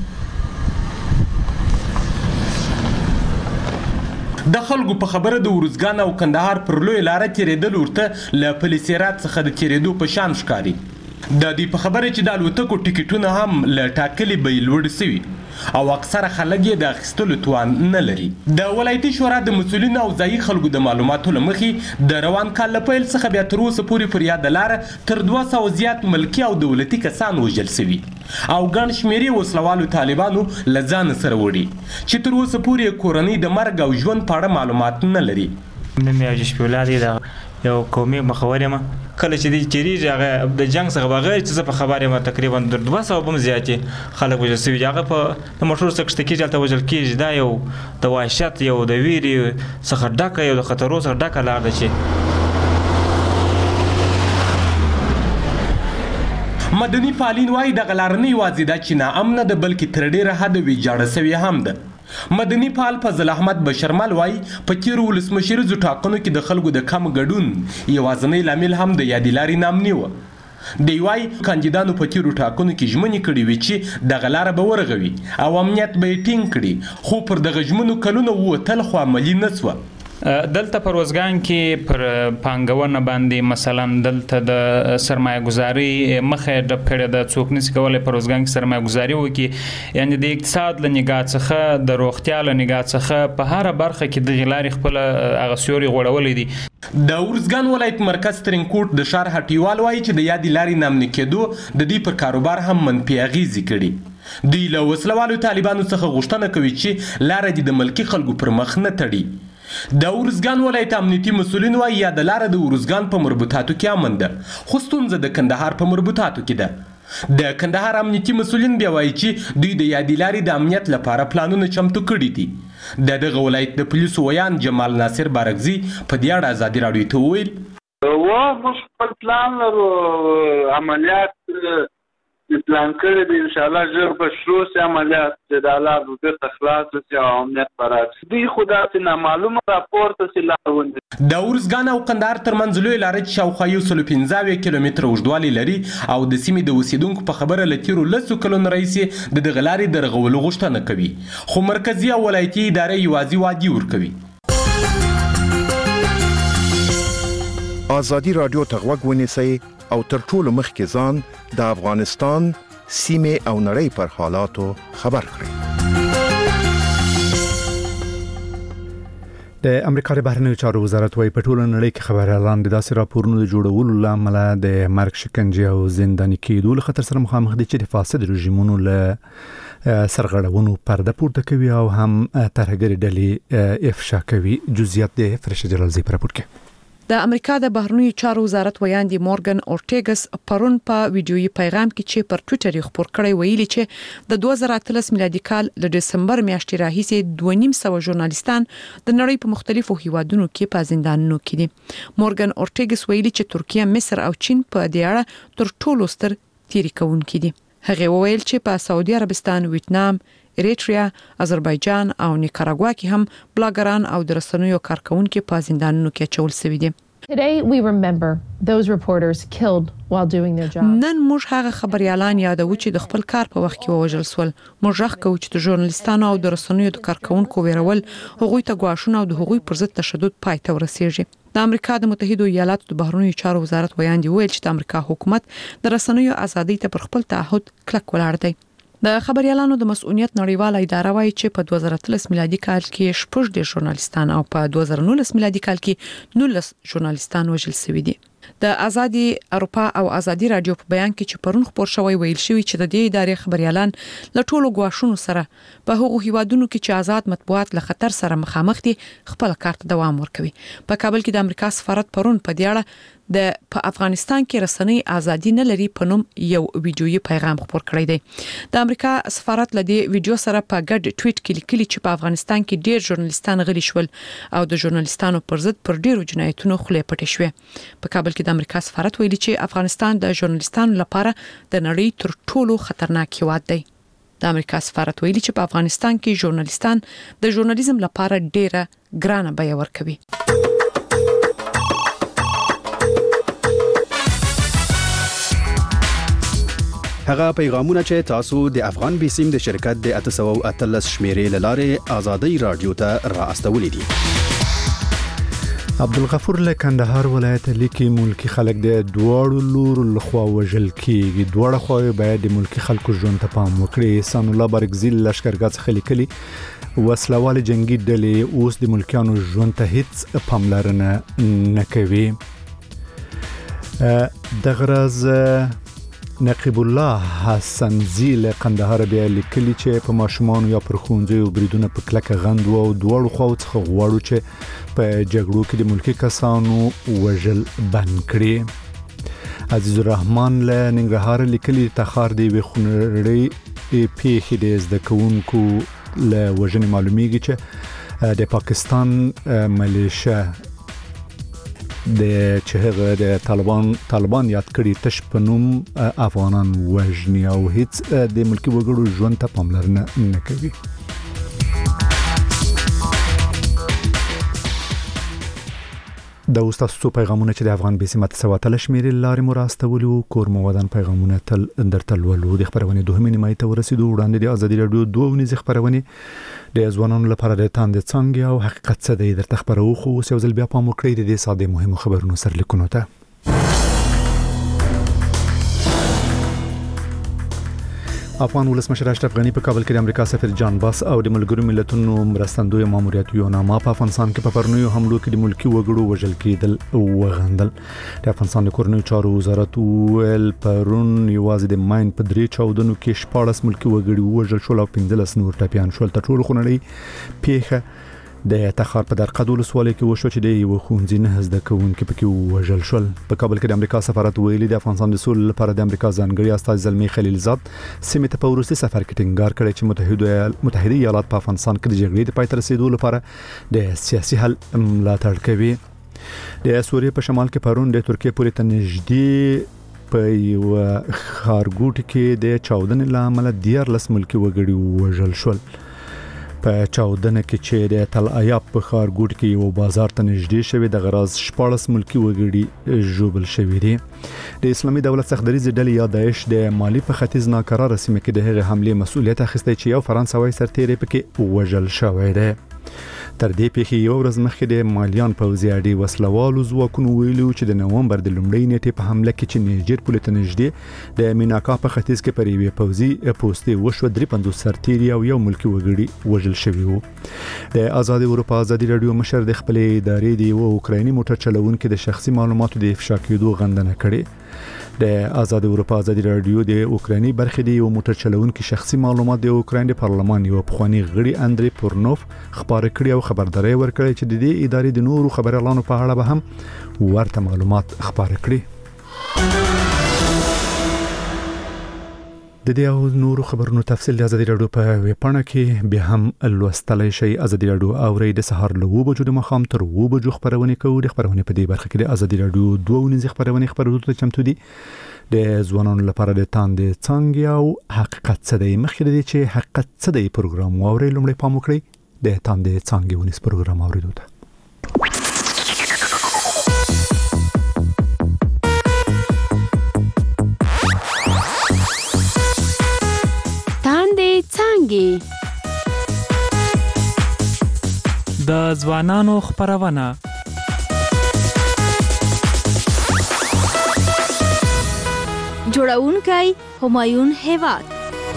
د خلکو په خبره د ارزګان او کندهار پر لوی لاره تیریدل ورته له پلي سیرات څخه د تیریدو په شان ښکاري. د دې په خبره چې د الوتکو ټیکټونه هم له ټاکلي بیې لوړ شوي او اکثره خلک یې د اخیستلو توان نه لري. د ولایتي شورا د مسؤلینو او ځایي خلکو د معلوماتو له مخې د روان کال له پیل څخه بیا تر اوسه پورې پر یاده لاره تر 200 زیات ملکي او دولتي کسان وژل شوي او ګڼ شمېرې وسلوالو طالبانو له ځان سره وړي چې تر اوسه پورې کورنۍ د مرګ او ژوند په اړه معلومات نه لري. نوم یې جشپولا دی، د یو قومي مخور یم. کله چې دې چیرېږي هغه د جنګ څخه بغیر چې زه په خبر یم تقریبا 200 بم زیاتې خلک وژل شوي. هغه په د موټرو څخه کښته کېږي هلته وژل کېږي. دا یو د وحشت، یو د ویرې څخه ډکه، یو د خطرو څخه ډکه لار ده چې مدني فعالین وایي دغه لار نه یوازې ده چې ناامنه ده بلکې تر ډېره حده ویجاړه سوې هم ده. مدني فعال فضل احمد بشرمل وایي په تېرو ولسمشریزو ټاکنو کې د خلکو د کم ګډون یوازینی لامل هم د یادې لارې نامني وه. دی وایي کاندیدانو په تېرو ټاکنو کې ژمنې کړې وې چې دغه لاره به ورغوي او امنیت به یې ټینګ کړي، خو پر دغه ژمنو کلونه ووتل خو عملي نه سوه. دلته پر روزګان کې پر پانګونه باندې مثلا دلته د سرمایه گذاري مخه ډب کړی د څوک نشي کولای پر روزګان کې سرمایه گذاري وکړي، یعنی د اقتصاد له نگاه څخه د روغتیا له نگاه څخه په هر برخه کې د غلاري خپل هغه سیوري غوړولې دي. د ورزګان ولایت مرکز ترینکوټ د شهر هټیوال وایي چې د یادې لارې نامنې کېدو د دې پر کاروبار هم منفي اغېزې کړي. دوی له وسلوالو طالبانو څخه غوښتنه کوي چې لاره دې د ملکي خلکو پر مخ نه تړي. د ورزګان ولایت امنیتي مسؤلین وایي یاده لاره د ورزګان په مربوطاتو کې امن ده، خو ستونزه د کندهار په مربوطاتو کې ده. د کندهار امنیتي مسؤلین بیا وایي چې دوی د یادې لارې د امنیت لپاره پلانونه چمتو کړي دي. د دغه ولایت د پولیسو ویان جمال ناصر بارکزي په دې اړه ازادي راډیو ته وویل موږ خپل پلان لرو، عملیات پلان کړی دی، انشاءالله ژر به شروع سي عملیات چې د لار بیرته خلاص سي او امنیت به راشي. دوی خو داسې نامعلومه راپورته سي لار ونیسي. د ورزګان او کندهار ترمنځ لویه لاره چې شاوخوا 115 کیلومتره اوږدوالی لري او د سیمې د اوسیدونکو په خبره له تېرو 10 کلونو راهیسې د دغه لارې د رغولو غوښتنه کوي، خو مرکزي او ولایتي ادارې یوازې وعدې ورکوي. آزادي رادیو ته غوږ ونیسئ او تر ټولو مخکې ځان د افغانستان سیمې او نړۍ پر حالاتو خبر کړئ. د امریکا د بهرنیو چارو وزارت وايي په ټوله نړۍ کې خبر اعلان د داسې راپورونو د جوړولو لامل د مرګ، شکنجه او زنداني کېدو له خطر سره مخامخ دي چې د فاسد رژیمونو له سرغړونو پرده پورته کوي او هم ترهګرې ډلې افشا کوي. جزئیات د فرشته جلالزی پر راپور کې. د امریکا د بهرنیو چارو وزارت ویاندي مورګن اورټیګس پرون په ویډیويي پیغام کې چې پر ټوئیټر یې خبر کړی ویلي چې د 2013 میلادي کال د دسمبر میاشتې راهیسې 2.5 ژورنالیستان د نړۍ په مختلفو هیوادونو کې په زندانونو کې دي. مورګن اورټیګس ویلي چې ترکیه، مصر او چین په دې اړه تر ټولو ستر تیری کوونکي دي. هغه وویل چې په سعودي عربستان، ویتنام، اریټریا، آذربایجان او نیکاراګوا کې هم بلاګران او د رسنیو کارکونکو په زندانونو کې اچول شوي دي. Today we remember those reporters killed while doing their job. نن موږ هغه خبريالان یادو چې د خپل کار په وخت کې وژل شول. موږ راخ کوو چې د ژورنالیستانو او د رسنیو د کارکونکو ویرول هغوی ته غواښونه او د هغوی پر ضد تشدد پای ته ورسیږي. د امریکا د متحده ایالاتو د بهرنیو چارو وزارت ویاندي ویل چې د امریکا حکومت د رسنیو ازادۍ ته پر خپل تعهد کلک ولاړ دی. د خبريالانو د مسؤلیت نړیواله اداره وايي چې په 2013 میلادي کال کې 14 ژورنالیستان او په 2019 میلادي کال کې 19 ژورنالیستان وژل شوي دي. د ازادي اروپا او ازادي رادیو په بیان کې چې پرون خبر شوی ویل شوی چې د دې ادارې خبريالان له ټولو غواښونو سره په هغو هیوادونو کې چې آزاد مطبوعات له خطر سره مخامخ دي خپل کار ته دوام ورکوي. په کابل کې د امریکا سفارت پرون په دې اړه د په افغانستان کې رسنۍ ازادي نه لري په نوم یو ویډیويي پیغام خبر کړی دی. د امریکا سفارت له دې ویډیو سره په ګډ ټویټ کې لیکلي چې په افغانستان کې ډیر ژورنالیستان غلي شول او د ژورنالیستانو پر ضد پر ډیرو جنایتونو خولې پټې شوې. په کابل کې د امریکا سفارت ویلي چې افغانستان د ژورنالیستانو لپاره د نړۍ تر ټولو خطرناک هیواد دی. د امریکا سفارت ویلي چې په افغانستان کې ژورنالیستان د ژورنالیزم لپاره ډیره ګرانه بیه ورکوي. هغه پیغامونه چې تاسو د افغان بیسیم د شرکت د 813 شمیرې لاره آزادي رادیو ته را استولې دي. عبدالغفور له کندهار ولایت لیکي ملکی خلک د دواړو لورو لخوا وژل کیږي. دواړه خواوې باید د ملکی خلکو ژوند ته پام وکړي. احسان الله برګزیل لشکرګاه څخه لیکلي وسلوال جنگي ډلې اوس د ملکیانو ژوند ته هیڅ پاملرنه نه کوي. د غرض نقیب الله حسن زیل قندهار بیا لیکلي چې په ماشومان یا پر ښوونځیو بریدونه په کلکه غند او دواړو خواو څخه غواړو چې په جګړو کې د ملکی کسانو وژل بند کړي. عزیز الرحمن له ننګرهار لیکلي تخار دی وخنړی پیښې د زده کوونکو له وژنې معلومیږي چې د پاکستان ملیشه د چهغه د طالبان یاد کړي تش په نوم افغانان وژني او هیڅ د ملکی وګړو ژوند ته پاملرنه نه کوي. د استاسو پیغامونه چې د افغان بسمت سواتل شمیرې لارې مراستولو کور مودان پیغامونه تل درتل ولو د خبرونه دوه نیمه ته ورسېدو. وړاندې د ازادي رادیو دوه ونیز خبرونه د ځوانانو لپاره د تاند څنګه او حقیقت څه دی درته خبرو خو اوس ځل بیا پام وکړئ د ساده مهمو خبرونو سره لیکونو ته. افغان ولسمشر اشرف غنی په کابل کې د امریکا سفیر جان باس او د ملګرو ملتونو مرستندوی ماموریت یوناما په افغانستان کې په پرنوي حملو کې د ملکی وګړو وژل کېدل او وغندل. د افغانستان د کورنیو چارو وزارت ویل پرون یوازې د ماین په 3 چاودنو کې 14 ملکی وګړي وژل شول او 15 نور ټپيان شول. تر ټولو خونړۍ پیښه د تخار په درقد ولسوالۍ کې وشو چې د یو ښوونځي نه زده کوونکي پکې وژل شول. په کابل کې د امریکا سفارت ویلي د افغانستان د سولې لپاره د امریکا ځانګړي استازي زلمی خلیلزاد سیمه ته په وروستي سفر کې ټینګار کړی چې متحده ایالات په افغانستان کې د جګړې د پای ته رسیدو لپاره د سیاسي حل ملاتړ کوي. د سوریې په شمال کې پرون د ترکیه پورې ته نږدې په یو خارګوټ کې د چاودنې لامل 14 ملکی وګړي وژل شول. په چاودنه کې چې د تل عیاب په خارګوټ کې یو بازار ته نږدې شوی د غراز 14 ملکی وګړي ژوبل شوی دي. د اسلامي دولت څخه دریځ ډلې یا داعش د مالی په ختیځ ناکراره سیمه کې د هغې حمله مسؤلیت اخیستی چې یو فرانسوي سرتیری پکې وژل شوی دی. تر دې پیښې یو ورځ مخکې د مالیان پوځیاړي وسلوالو ځواکونو ویلو چې د نومبر د لومړۍ نیټې په حمله کې چې نیجر پولې ته نږدې د میناکا په ختیځ کې پر یوې پوځي پوستې وشوه 53 سرتیري او یو ملکی وګړي وژل شوي وو. د آزاد اروپا ازادي رادیو مشر د خپلې ادارې د یو اوکرایني موټر چلوونکي د شخصي معلوماتو د افشا کېدو غندنه کړې. د آزاد اروپا ازادي رادیو د اوکرایني برخې د یو موټر چلوونکي شخصي معلومات د اوکراین د پارلمان یو پخوانی غړي اندري پورنوف خبري کړی او خبرداري ورکړی چې د دې ادارې د نورو خبريالانو په اړه به هم ورته معلومات خبري کړي. د دې او نورو خبرونو تفصیل د ازادي رادیو په ویبپاڼه کې به هم لوستلای شئ. ازادي رادیو اوري د سهار له 2 بجو د مخام تر 2 بجو خبرونه کوي. د خبرونه په دې برخه کې د ازادي رادیو 2 ونیز خبرونه خبرونه ته چمتو دي. د ځوانانو لپاره د تاند څنګه او حقیقت څه دی. مخکې د چې حقیقت څه دی پروګرام اوري لومړی پام وکړئ د تاند څنګه ونیز پروګرام اوریدو ته. د ځوانانو خبرونه جوړونکي همایون هیواد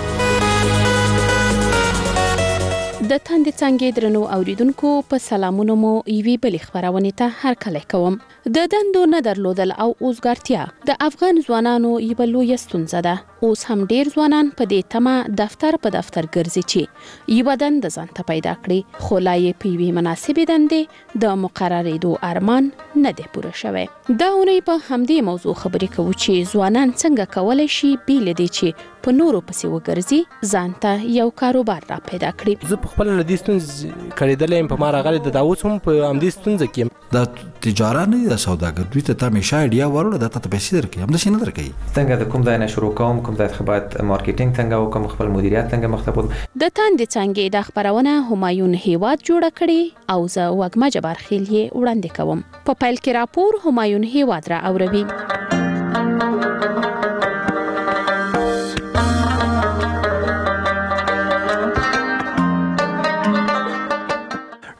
د تاند څنګه درنو اوریدونکو په سلامونو مو ایوي بل خبرونه ته هر کله کوم. د دندو نه درلودل او اوسګارتیا د افغان ځوانانو یو لوی ستونزه ده. اوس هم ډیر ځوانان په دې تمه دفتر په دفتر ګرځي چې یو بدن د ځان ته پیدا کړي خو لا یې پیوي مناسبې دندې د مقررېدو ارمان نه دی پوره شوی. دا اونۍ په همدې موضوع خبرې کوو چې ځوانان څنګه کولای شي بیل دي چې په نورو پسې وګرځي ځان ته یو کاروبار را پیدا کړي. زه په خپل لدی ستونزې کړېدلې په ما راغلي د داوود هم په همدې ستونزه کې د تجارت نه د سوداګرۍ ته همیشه ایډیا ورول د ته پیسې درکې هم د شي نه درکې. څنګه د کوم ځای نه شروع کوم کوم ځای څخه باید مارکیټینګ څنګه وکم خپل مدیریت څنګه مختبود. د تاند څنګه د خبرونه همایون هیواد جوړ کړي او زه وګما جبار خیل یې وړاندې کوم. په پیل کې راپور همایون هیواد را اوروي.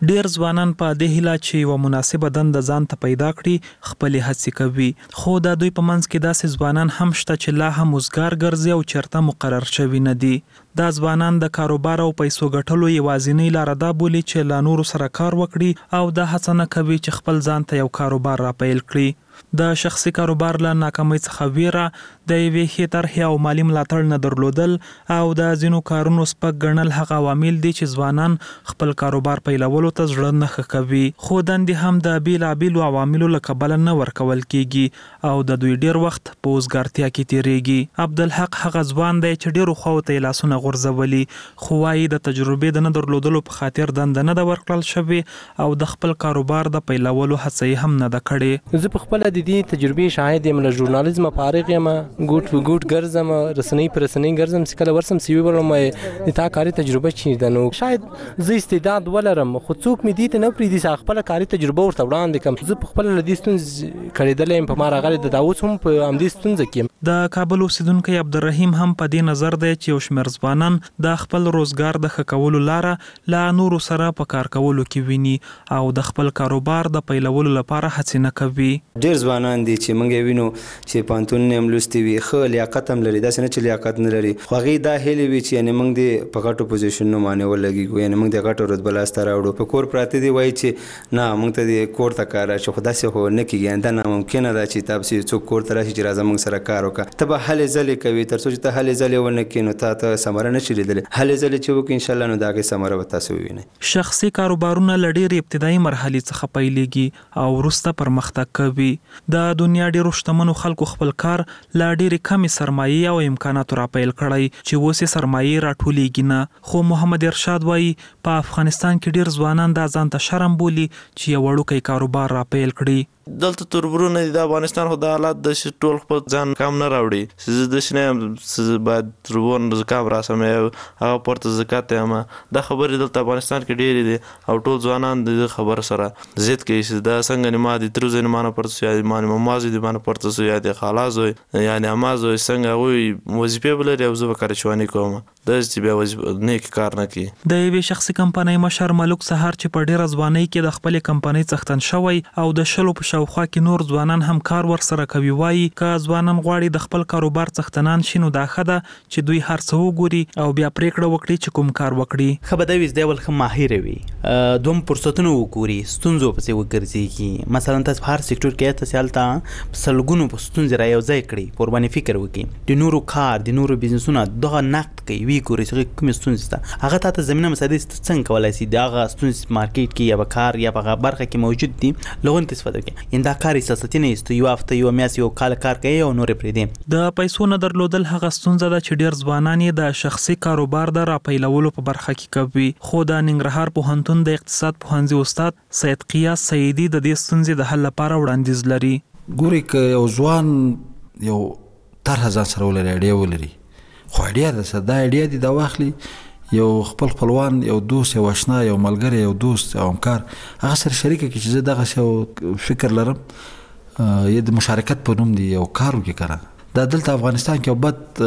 ډیر ځوانان په دې هیله چې و مناسبه دند ځان ته پیدا کړي خپل هڅې کوي، خو د دوی په منځ کې داسې ځوانان هم شته چې لا هم وزګار ګرځي او چرته مقرر شوي نه دي. دا ځوانان د کاروبار او پیسو ګټلو یوازینی لار دا بولي چې لا نورو سره کار وکړي او دا هڅه نه کوي چې خپل ځان ته یو کاروبار را پیل کړي. د شخصي کاروبار له ناکامۍ څخه ویره، د یوې ښې طرحې او مالي ملاتړ نه درلودل او د ځینو کارونو سپک ګڼل هغه عوامل دي چې ځوانان خپل کاروبار پیلولو ته زړه نه ښه کوي، خو دندې هم د بیلابیلو عواملو له کبله نه ورکول کیږي او د دوی ډیر وخت په وزګارتیا کې تیریږي. عبدالحق هغه ځوان دی چې ډیرو خواو ته لاسونه غورځولي، خو وايي د تجربې د نه درلودلو په خاطر دنده نه ده ورکړل شوې او د خپل کاروبار د پیلولو هڅه هم نه ده کړې. زه په خپل د دې تجربې شاهد یم، له ژورنالیزم فارغ یم، ګوټ په ګوټ ګرځم، رسنۍ پر رسنۍ ګرځم، چې کله ورسم سی وی ولرم د تا کاري تجربه چی ده، نو شاید زه استعداد ولرم خو څوک مې دې ته نه پرېږدي چې خپله کاري تجربه ورته وړاندې کړم. زه په خپله له دې ستونزې کړېدلی یم، په ما راغلی د اوس هم په همدې ستونزه کې یم. د کابل اوسیدونکی عبدالرحیم هم په دې نظر دی چې یو شمېر ځوانان د خپل روزګار د ښه کولو لاره له نورو سره په کار کولو کې ویني او د خپل کاروبار د پیلولو لپاره هڅې نه کوي. ډېر ځوانان دي چې موږ یې وینو چې پوهنتونونه هم لوستي وي، ښه لیاقت هم لري، داسې نه چې لیاقت نه لري، خو هغوی دا هیلې وي چې یعنې موږ دې په غټو پوزیشنونو باندې ولګېږو، یعنې موږ د غټو رتبه لاسته راوړو. په کور پراته دي وایي چې نه موږ ته دې کور ته کار راشي، خو داسې خو نه کېږي، دا ناممکنه ده چې تا پسې څوک کور ته راشي چې راځه موږ سره کار وکړه. ته به هلې ځلې کوي، تر څو چې ته هلې ځلې ونه کړې نو ته ثمره نه شي لیدلی. هلې ځلې چې وکړې انشاءالله نو د هغې ثمره به تاسو ووینئ. شخصي کاروبارونه له ډېرې ابتدایي مرحلې څخه پیلېږي او وروسته پرمختګ کوي. د دنیا ډېرو شتمنو خلکو خپل کار له ډېرې کمې سرمایې او امکاناتو راپیل کړی چې اوس یې سرمایې راټولېږي نه. خو محمد ارشاد وایي په افغانستان کې ډېر ځوانان دا ځان ته شرم بولي چې یو وړوکی کاروبار راپیل کړي. دلته تربرونه دي د افغانستان، خو د حالات د ټول خپل ځان کم نه راوړي. زه داسې نه یم باید تربون زکام راسم هغه پورته زکات یم. دا خبرې دلته افغانستان کې ډېرې دي او ټول ځوانان د دې خبرو سره ضد کوي چې دا څنګه ما د ترو زوی نه مانه پورته سو، یا ما ماما زوی د مانه پورته سو، یا د خالا زوی یعنې اما زوی، څنګه هغوی وظیفې به لري او زه به کارچواني کوم، داسې چې بیا نیک کار نه کوي. د یوې شخصي کمپنۍ مشر ملک سهار چې په ډېره ځوانۍ کې د خپلې کمپنۍ څښتن شوی او د 10 په شاوخوا کې نور ځوانان هم کار ورسره کوي، وایي که ځوانان غواړي د خپل کاروبار څښتنان شي نو دا ښه ده چې دوی هر څه وګوري او بیا پریکړه وکړي چې کوم کار وکړي. ښه به دا وي چې دی ول ښه ماهر وي، دوم فرصتونه وګوري، ستونزو پسې وګرځېږي. مثلا تاسو په هر سکتور کې تاسو هلته سلګونو په ستونزې را یو ځای کړي، قرباني فکر وکړي، د نورو کار د نورو بزنسونه دغه نقد کوي، وی ګوري چې کومې ستونزې شته، هغه تاته زمینه مساعدې څنګه کولی شي د هغه ستونزې مارکیټ کې یا به کار یا په هغه برخه کې موجود دي لغون ته استفاده کوي. یعنې دا کار احساساتي نه ایستو، یو هفته یو میاشت یو کال کار کوي او نورې پرېږدي. د پیسو نه درلودل هغه ستونزه ده چې ډېر ځوانان یې د شخصي کاروبار د راپیلولو په برخه کې کوي. خو د ننګرهار پوهنتون د اقتصاد پوهنځي استاد سید قیاس سیدي د دې ستونزې د حل لپاره وړاندیز لري. ګوري که یو ځوان یو طرحه ځان سره ولري، ایډیا ولري، خو ایډیا ده دا ایډیا دي دا واخلي یو خپلوان، یو دوست، یو آشنا، یو ملګری، یو دوست او همکار هغه سره شریکه کړي چې زه دغسې یو فکر لرم، یې د مشارکت په نوم دی یو کار وکړي. کنه دا دلته افغانستان کې یو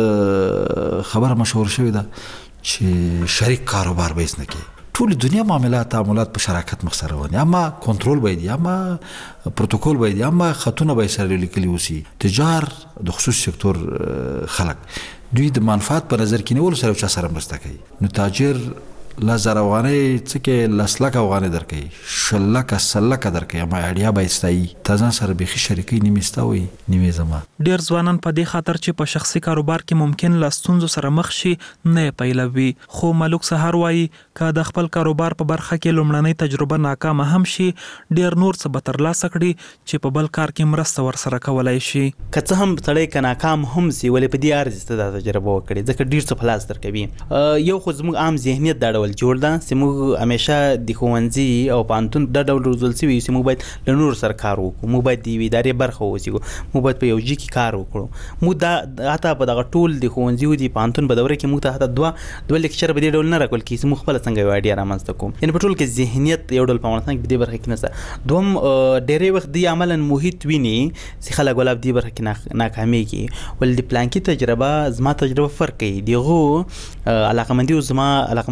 بد خبره مشهور شوې ده چې شریک کاروبار به هیڅ نه کوي. ټول دنیا معاملات تعاملات په شراکت مخ سره ونی، اما کنټرول باید، اما پروتوکول باید، اما خطونه باید سره لیکلي اوسي. تجار د خصوصي سکتور خلک دوی د منفعت په نظر کې نیولو سره چا سره مرسته کوي. نو تاجر 1000 افغانۍ څه کې 10 لک افغانۍ درکوي، 100 لک 100 لک درکوي، اما اړیا به استایي ته ځان سره بیخي شریکي نیمې ستا وي نیمې زما. ډېر ځوانان په دې خاطر چې په شخصي کاروبار کې ممکن له ستونزو سره مخ شي نه یې پیلوي. خو ملک سهار وایي که د خپل کاروبار په برخه کې لومړنۍ تجربه ناکامه هم شي، ډېر نور څه به ترلاسه کړي چې په بل کار کې مرسته ورسره کولی شي. که څه هم سړی که ناکام هم سي ولې په دې ارزي ته دا تجربه وکړي، ځکه ډېر څه په لاس درکوي. یو خو زموږ عام ذهنیت دا ډول جوړ ده چې موږ همیشه د ښوونځي او پوهنتون دا ډول روزل شوي یو چې موږ باید له نورو سره کار وکړو، موږ باید د یوې ادارې برخه واوسېږو، موږ باید په یو ځای کې کار وکړو. موږ دا حتی په دغه ټول د ښوونځي او د پوهنتون په دوره کې موږ ته حتی دوه لیکچره په دې ډول نه راکول کېږي چې موږ خپله څنګه یو آیډیا رامنځته کړو. یعنې په ټول کې ذهنیت یو ډول په افغانستان کې په دې برخه کې نشته. دوم ډېری وخت دوی عملا محیط ویني چې خلک ولا په دې برخه کې ناکامېږي، ولې د پلانکي تجربه زما تجربه فرق کوي، د هغو علاقمندي او زما علاقمندي فرق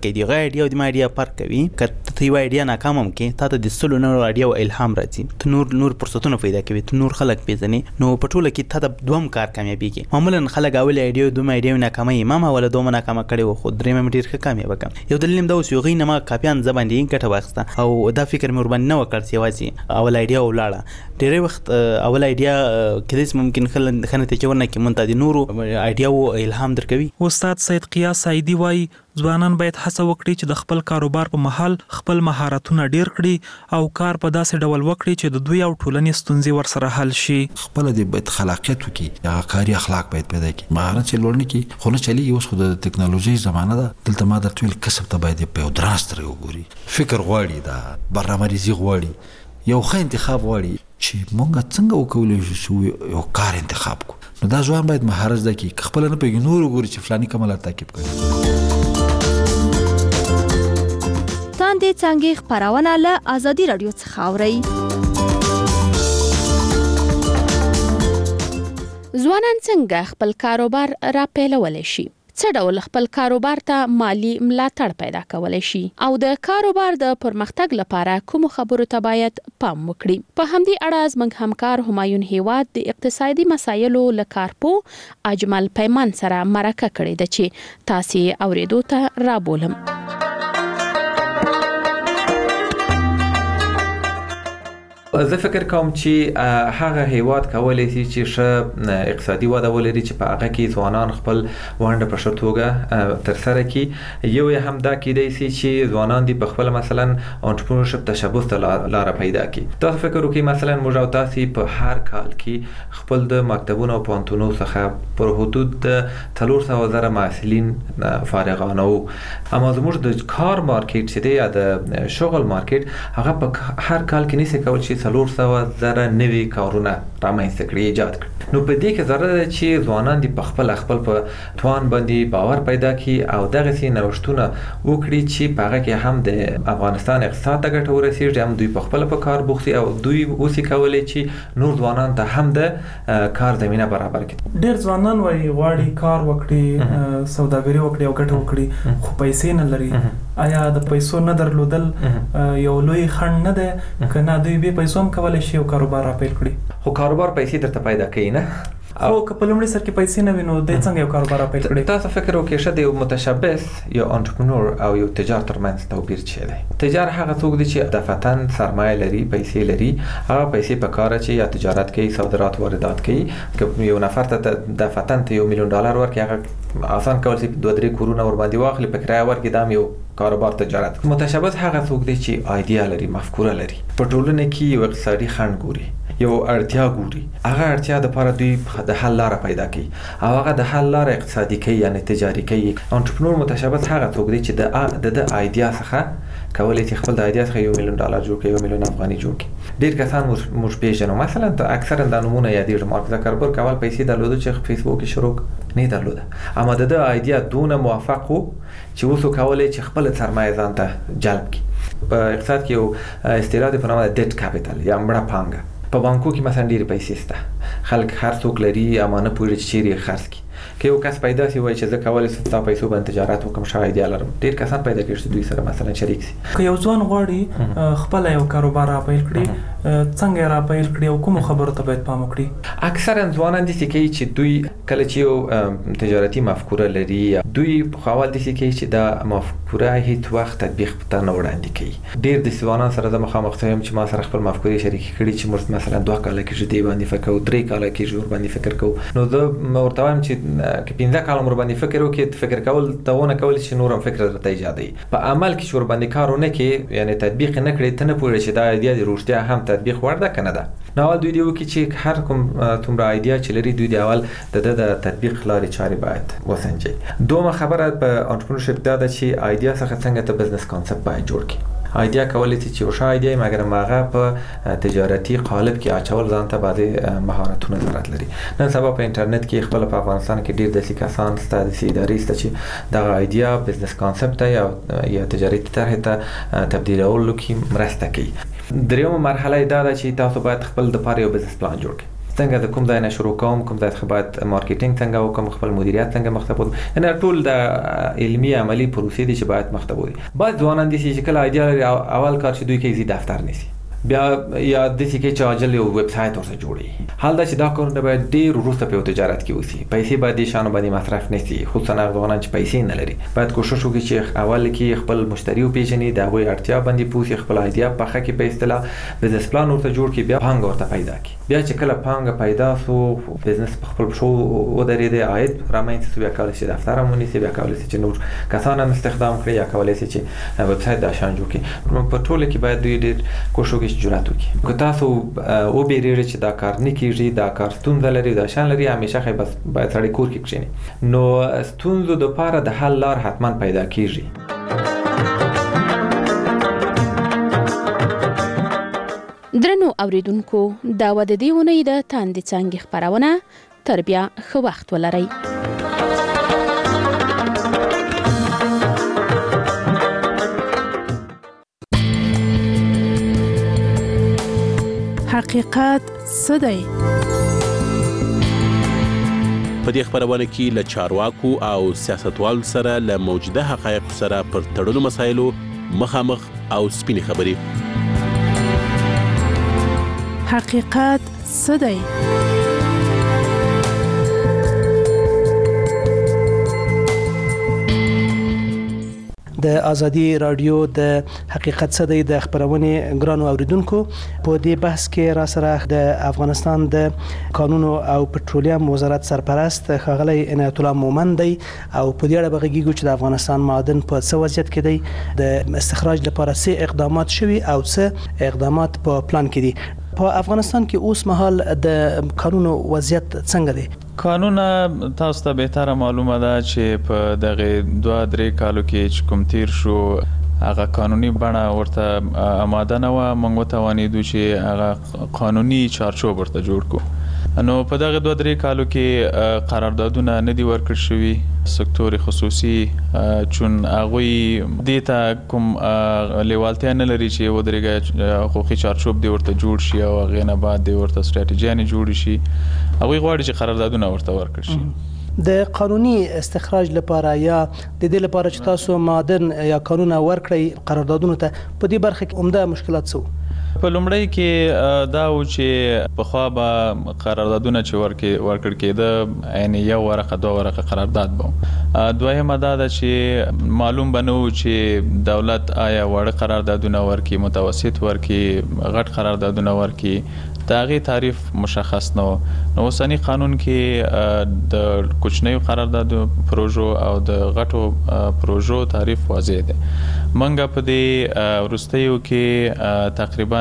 کوي دی غاډیا او د ماډیا فرق کوي کته تی وایډیا ناکام هم کې ته د سلو نور اډیا او الهام راځي ته نور فرصتونه پیدا کوي ته نور خلک پیژنې نو په ټوله کې ته د دوم کار کامیابیږي معمولا خلک اول اډیا دوم اډیا ناکامه امام ولا دوم ناکامه کړي خو درې مې ډیر کامیاب کم یو دلیل دا اوس یو غي نه ما کاپیان زباندې ګټه واخسته او دا فکر مې وربان نه وکړ چې واسي اول اډیا ولاړه ډېر وخت اول اډیا کله ممکن خنه ته چورنه کې مونته د نورو اډیا او الهام درکوي. استاد سید قیاس سعیدی وایي ځوانان باید هڅه وکړي چې د خپل کاروبار په محل خپل مهارتونه ډیر کړي او کار په داسې ډول وکړي چې د دوی او ټولنې ستونزې ورسره حل شي. خپل د باید خلاقیت وکړي یا کاري اخلاق باید پیدا کړي مهارت چې لوړ نه کړي خو نه چلیږي. اوس خو د ټکنالوژي زمانه ده دلته ما درته ویل کسب ته باید په درست وګوري فکر غواړي دا برنامه‌ریزي غواړي یو ښه انتخاب غواړي چې مونږ څنګه وکولای شو یو کار انتخاب کو. نو دا ځوان باید مهارت زده کړي خپل نه پیږي نور وګوري چې فلاني کومه تعقیب کوي. تاندې څنګه خبرونه له ازادي رادیو څخه اوري. ځوانان څنګه خپل کاروبار را پیلولی شي؟ څه ډول خپل کاروبار ته مالی ملاتړ پیدا کولی شي او د کاروبار د پرمختګ لپاره کوم خبرو ته باید پام وکړي؟ په همدې اړه زموږ همکار همایون هیواد د اقتصادي مسایلو له کارپو اجمل پیمان سره مرکه کړې ده چې تاسو اوریدو ته رابولم. زه فکر کوم چې هغه هیواد کولای شي چې ښه اقتصادي وده ولري چې په هغه کې ځوانان خپل ونډه په ښه توګه ترسره کړي. یو یې هم دا کېدای شي چې ځوانان دي په خپل مثلا انټرپرنورشپ تشبث ته لاره پیدا کړي. تاسو فکر وکړئ مثلا موږ او تاسو په هر کال کې خپل د مکتبونو او پوهنتونونو څخه پر حدود د 300,000 محصلین فارغانه وو. اما زموږ د کار مارکیټ چې دی یا د شغل مارکیټ هغه په هر کال کې نشي کولای چې 400,000 نوي کارونه رامنځته کړي ایجاد کړي. نو په دې کې ضرورت ده چې ځوانان دي په خپل په توان باندې باور پیدا کړي او دغه سي نوښتونه وکړي چې په هغه کې هم د افغانستان اقتصاد ته ګټه ورسیږي هم دوی په خپل په کار بوختي او دوی اوسې کولای چې نور ځوانان ته هم د کار زمينه برابر کړي. ډېر ځوانان وايي غواړي کار وکړي سوداګري وکړي او ګټه وکړي خو پیسې نه لري. آیا د پیسو نه درلودل یو لوی خنډ نه ده کنه دوی به پیسو هم کولای شي او کاروبار را پیل کړي؟ خو کاروبار پیسې درته پیدا کوي نه او په لومړي سر کې پیسې نه وینو د څنګه یو کاروبار را پیل کړي؟ تاسو فکر وکړئ چې د یو متشبث یا انټرپرنور او یو تجار ترمنځ توپیر څه دی؟ تجار هغه څوک دی چې دفعتاً سرمایه لري پیسې لري هغه پیسې په کار چې یا تجارت کوي صادرات واردات کوي. که یو نفر ته دفعتاً $1 میلیون ورکړي هغه آسان کول چې 2-3 کورونه ور باندې واخلي په کرایه ورکړي دا یو کاروبار تجارت. متشبث هغه څوک دی چې ایډیا لري مفکوره لري په ټولنه کې یو اقتصادي خنډ ګوري یو اړتیا ګوري هغه اړتیا د لپاره دوی د حل لاره پیدا کوي او هغه د حل لاره اقتصادي کوي یعنی تجاري کوي. انټرپرنور متشبث هغه څوک دی چې د ایډیا څخه کولای شي خپل د ایډیا څخه $1 میلیون جوړ کړي $1 میلیون افغاني جوړ کړي. ډیر کسان موږ پیژنو مثلا اکثرا د نمونه یادېږي مارک زکربرګ اول پیسې درلوده چې فیسبوک کې شروع نه درلوده اما د ایډیا دونه موافق وو چې اوس کولای چې خپل سرمایه ځان ته جلب کړي. په اقتصاد کې یو اصطلاح په نامه ډیټ کاپیټال یا مړه پانګه په بانکو کې مثلا ډېر پیسې شته خلک هر څوک لري اما نه پوهېږي چې چیرې خرڅ کړي. که یو کس پیدا شي وایي چې زه کولی شم ستا پیسو باندې تجارت وکړم ښه ایډیا لرم ډېر کسان پیدا کېږي چې دوی سره مثلا شریک شي. که یو ځوان غواړي خپل یو کاروبار را پیل کړي څنګه را پیل کړي او کوم خبرو ته باید پام وکړي؟ اکثرا ځوانان داسې کوي چې دوی کله چې یو تجارتي مفکوره لري دوی په اول داسې کوي چې دا مفکوره هیڅ وخت تطبیق ته نه وړاندې کوي. ډېر د ځوانان سره زه مخامخ شوم چې ما سره خپل مفکورې شریکې کړي چې موږ مثلا 2 کاله کېږي دې باندې فکر کوو 3 کاله کېږي ور باندې فکر کوو. نو زه ورته وایم چې که 15 کاله ور باندې فکر وکړي فکر کول ته ونه کولی چې نور هم فکر درته ایجادوي په عمل کې چې ور باندې کار ونه کړي یعنی تطبیق نه کړي ته نه پوهېږي چې دا ایډیا د رښتیا هم تطبیق وړ ده که نه ده. نو اول دوی دی وکړي چې هر کوم څومره ایډیا چې لري دوی د اول د تطبیق لارې چارې باید وسنجي. دومره خبره په انټرپرنورشپ دا ده چې ایډیا څخه څنګه ته بزنس کانسپټ باید جوړ کړي. ایډیا کولای شي چې یو ښه ایډیا مګر هغه په تجارتي قالب کې اچول ځان ته بعضې مهارتونه ضرورت لري. نن سبا په انټرنیټ کې خپل په افغانستان کې ډېر داسې کسان شته داسې ادارې شته چې دغه ایډیا بزنس کانسپټ ته یا تجارتي طرحې ته تبدیلولو کې مرسته کوي. دریمه مرحله دا ده چې تاسو باید خپل د لپاره یو بزنس پلان جوړ کړئ. څنګه د کوم ځای نه شروع کوم، کوم ځای څخه باید مارکیټینګ څنګه وکم، خپل مدیریت څنګه مخ ته بوځم. یعنې ټول د علمي عملی پروسې دي چې باید مخ ته بوځي. بعض ځوانان دي چې کله ایډیا لري اول کار چې دوی کوي زی دفتر نیسي، بیا یا د دې کې چې عاجل یو ویب سټ ورته جوړي. حال دا چې دا کارونه باید ډیر وروسته په تجارت کې وسی، پیسې باید د شانو باندې مصرف نشي، خصوصا هغه ځوانان چې پیسې نه لري. باید کوشش وکړي چې اول کې خپل مشتری وپیژني، د هغوی اړتیا باندې پوښي، خپل ایډیا په ښه کې په اصطلاح بزنس پلان ورته جوړ کړي، بیا پانګه ورته پیدا کړي. بیا چې کله پانګه پیدا سو، بزنس په خپل شو ودرېد، عاید رامنځته بیا کولای شي دفتر مونږ بیا کولای شي چې نور کسان هم استخدام کړي، یا کولای شي چې ویب سټ د شان جوړ کړي. په ټوله کې باید دوی ډیر کوشش وکړي چې جرأت وکړي. تاسو او بیرېږي چې دا کار نه کیږي، دا کار ستونزه لري، دا شان لري، همیشه خې بس باید سړی کور کې کښیني. نو ستونزو د پاره د حل لار حتما پیدا کیږي. درنو اوریدونکو، دا و د دې ونې د تاندې څانګې خپرونه. تر بیا ښه وخت ولرئ. حقیقت څه دی؟ په دې خبرونه کې له چارواکو او سیاستوالو سره له موجوده حقایقو سره پر تړلو مسایلو مخامخ او سپینې خبرې. حقیقت څه دی؟ د ازادي رادیو د حقیقت څه دی د خبرونه ګرانو اوریدونکو. په دې بحث کې را سره د افغانستان د قانون او پټرولیم وزارت سرپرست ښاغلی عنایت الله مومند دی، او په دې اړه بغږیږو چې د افغانستان معادن په څه وضعیت کې دی، د استخراج لپاره څه اقدامات شوي او څه اقدامات په پلان کې دي. په افغانستان کې اوس مهال د قانون وضعیت څنګه دی؟ قانون تاسو ته بهتره معلومه ده چې په دغه 2-3 کالو کې چې کوم تیر شو، هغه قانوني بڼه ورته آماده نه و. موږ وتوانیدو چې هغه قانوني چارچوب ورته جوړ کړو. نو په دغه 2-3 کالو کې قراردادونه نه دي ورکړل شوي، سکتور خصوصي چون هغوی دې ته کوم لیوالتیا نه لري چې ودرېږي حقوقي چارچوب دی ورته جوړ شي، او هغې نه بعد دی ورته ستراتیژیانې جوړې شي. هغوی غواړي چې قراردادونه ورته ورکړل شي. د قانوني استخراج لپاره یا د دې لپاره چې تاسو معادن یا قانون ورکړئ قراردادونو ته، په دې برخه کې عمده مشکلات څه؟ په لومړی کې دا و چې پخوا به قراردادونه چې ورکړل کېده یعنې 1 ورقه 2 ورقه قرارداد به. دویمه دا ده چې معلوم به نه و چې دولت آیا وړه قراردادونه ورکړي، متوسط ورکړي، غټ قراردادونه ورکړي. د هغې تعریف مشخص نه و. نو اوسني قانون کې د کوچنیو قراردادو پروژو او د غټو پروژو تعریف واضح دی. منګه په دې وروستیو کې تقریبا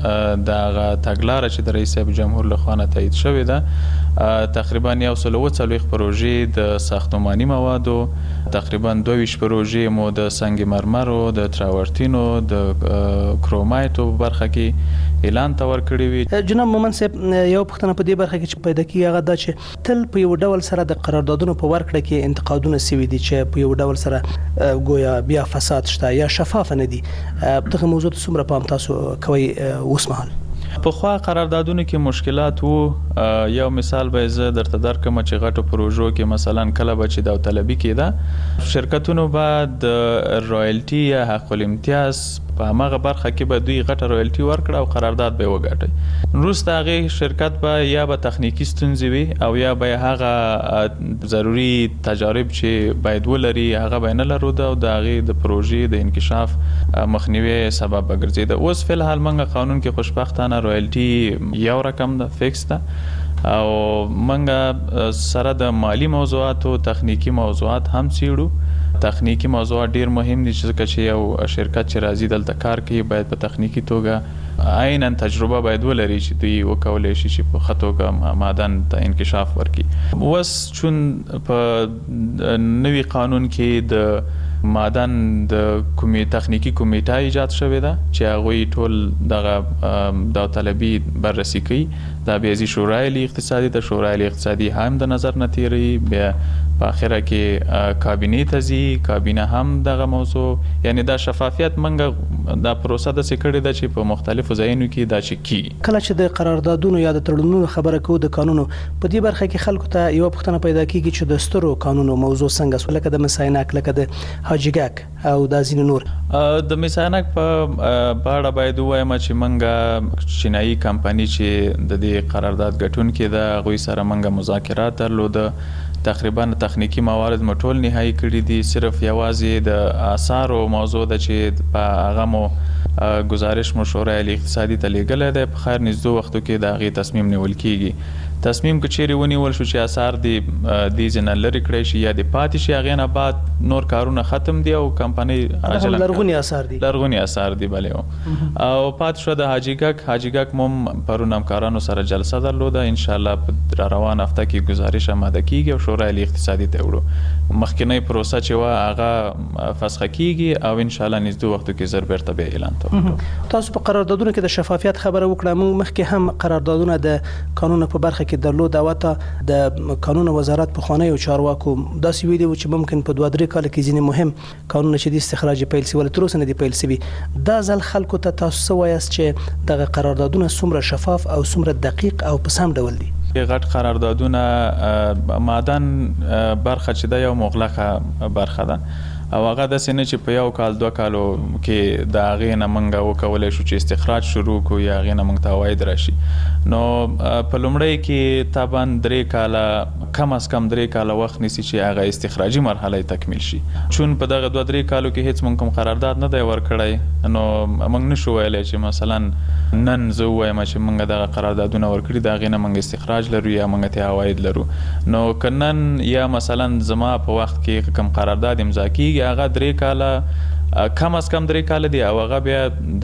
د هغه تګلاره چې د رئیس جمهور لخوا نه تایید شوې ده، تقریبا 140 پروژې د ساختماني موادو، تقریبا 22 پروژې مو د سنگ مرمرو، د تراورتینو، د کرومایټو برخه کې اعلان ته ورکړی وي. جناب مومند صاحب، یو پوښتنه په دې برخه کې چې پیدا کیږي هغه دا چې تل په یو ډول سره د قراردادونو په ورکړه کې انتقادونه سوي دي چې په یو ډول سره گویا بیا فساد شته یا شفاف نه دي. دغه موضوع ته څومره پام تاسو کوي اوس مهال؟ په خوا قراردادونو کې مشکلات وو. یو مثال به زه درته درکم چې غټو پروژو کې مثلا کله به چې داوطلبي کېده، شرکتونو به د رایلټي یا حق الامتیاز په هغه برخه کې به دوی غټه رایلټي ورکړه او قرارداد به وګټي. وروسته هغې شرکت به یا به تخنیکي ستونزې وي او یا به هغه ضروري تجارب چې باید ولري هغه به نه لرود او د هغې د پروژې د انکشاف مخنیوي سبب به ګرځېده. اوس فلحال موږ قانون کې خوشبختانه رایلټي یو رقم ده، فکس ده، او موږ سره د مالی موضوعاتو تخنیکی موضوعات هم څیړو. تخنیکی موضوعات ډیر مهم دي چې یو شرکت چې راځي دلته کار کوي باید په تخنیکی توګه عیناً تجربه باید ولري چې دوی وکولای شي چې په ښه توګه معدن ته انکشاف ورکړي. اوس چون په نوي قانون کې د معدن د تخنیکی کمیټه ایجاد شوې ده چې هغوی ټول دغه داوطلبي بررسي کوي. دا بیا شورای اقتصادي د شورای اقتصادي هم د نظر نه تیری، بیا په اخره کې کابینه ته ځي، کابینه هم دغه موضوع یعنی دا شفافیت منګه دا پروسه د سکړې ده چې په مختلفو ځایونو کې دا چې کی کله چې د قراردادونو یا د تړونونو خبره کوو د قانونو په دې برخه کې خلکو ته یو پوښتنه پیدا کیږي چې د سترو قانونو موضوع څنګه لکه د مساینک لکه د حاجیګک او د ځینو نور د مساینک په اړه باید وایم چې منګه چینایي کمپنی چې د دې قرارداد ګټونکې ده غوي سره منګه مذاکرات درلوده، تقریبا تخنیکی موارد مټول نهایی کړی دي، صرف یوازې د آثار او موضوع د چې په هغه مو گزارش مشوره اقتصادي ته لیږل ده، په خیر نږدې وختو کې د هغې تصمیم نیول کیږي. تصمیم که چیرې ونیول شو چې آثار دې ځنه لري کړی شي یا د پاتې شي، هغې نه بعد نور کارونه ختم دي او کمپنۍ لرغوني آثار دي بلې او پاتې شو د حاجیګک مم پرون همکارانو سره جلسه درلوده، ان شاء الله په روان هفته کې گزارش آماده کیږي او شورا اقتصادي ته وړو. مخکینی پروسه چې وا هغه فسخه کیږي او ان شاء الله نږدې وختو کې زر بیرته به اعلان کوو. تاسو په قراردادونو کې د شفافیت خبره وکړه، موږ مخکې هم قراردادونه د قانون په برخه کې درلود او ته د قانون وزارت په خانه او چارواکو داسې ویلي و چې ممکن په 2-3 کال کې ځینې مهم قانون چې د استخراج پیل سی ول تر اوسه نه دی پیل سوي. دا ځل خلکو ته تاسو وایاست چې دغه قراردادونه څومره شفاف او څومره دقیق او په سم ډول دي؟ غټ قراردادونه معدن برخه چې د یو مغلقه برخه ده او هغه د سینې چې په 1 کال 2 کالو کې د هغې نه منګه وکولای شو چې استخراج شروع کو یا هغې نه منګ ته عواید راشي. نو په لومړی کې طبعا 3 کاله کم از کم 3 کاله وخت نیسي چې هغه استخراجي مرحله تکمیل شي، چون په دغه 2-3 کالو کې هیڅ منګ کوم قرارداد نه دی ورکړی. نو موږ نشو ویلی چې مثلا نن زه وایم چې موږ دغه قراردادونه ورکړي د هغې نه موږ استخراج لرو یا موږ ته عواید لرو. نو که نن یا مثلا زما په وخت کې کوم قرارداد امضا کیږي هغه 3 کاله کم از کم 3 کاله دی او هغه بیا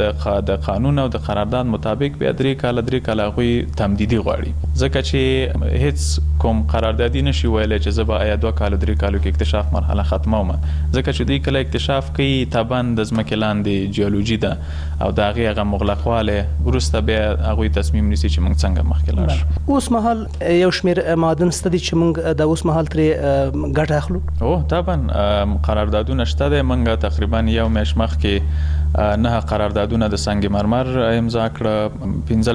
د قانون او د قرارداد مطابق بیا 3 کاله غوي تمدیدي غواړي، ځکه چې هیڅ کوم قراردادي نشي ویلی چې زه به 2 کال 3 کالو کې اکتشاف مرحله ختموم، ځکه چې دوی کله اکتشاف کوي طبعا د ځمکې لاندې جیولوژي ده او د هغې هغه مغلقوالی وروسته بیا هغوی تصمیم نیسي چې موږ څنګه مخکې لاړ شو. اوس مهال یو شمېر معادن شته دي چې موږ د اوس مهال ترې ګټه اخلو؟ طبعا قراردادونه شته دی. موږ تقریبا یو میاشت مخکې 9 قراردادونه د سنگ مرمر امضا کړه،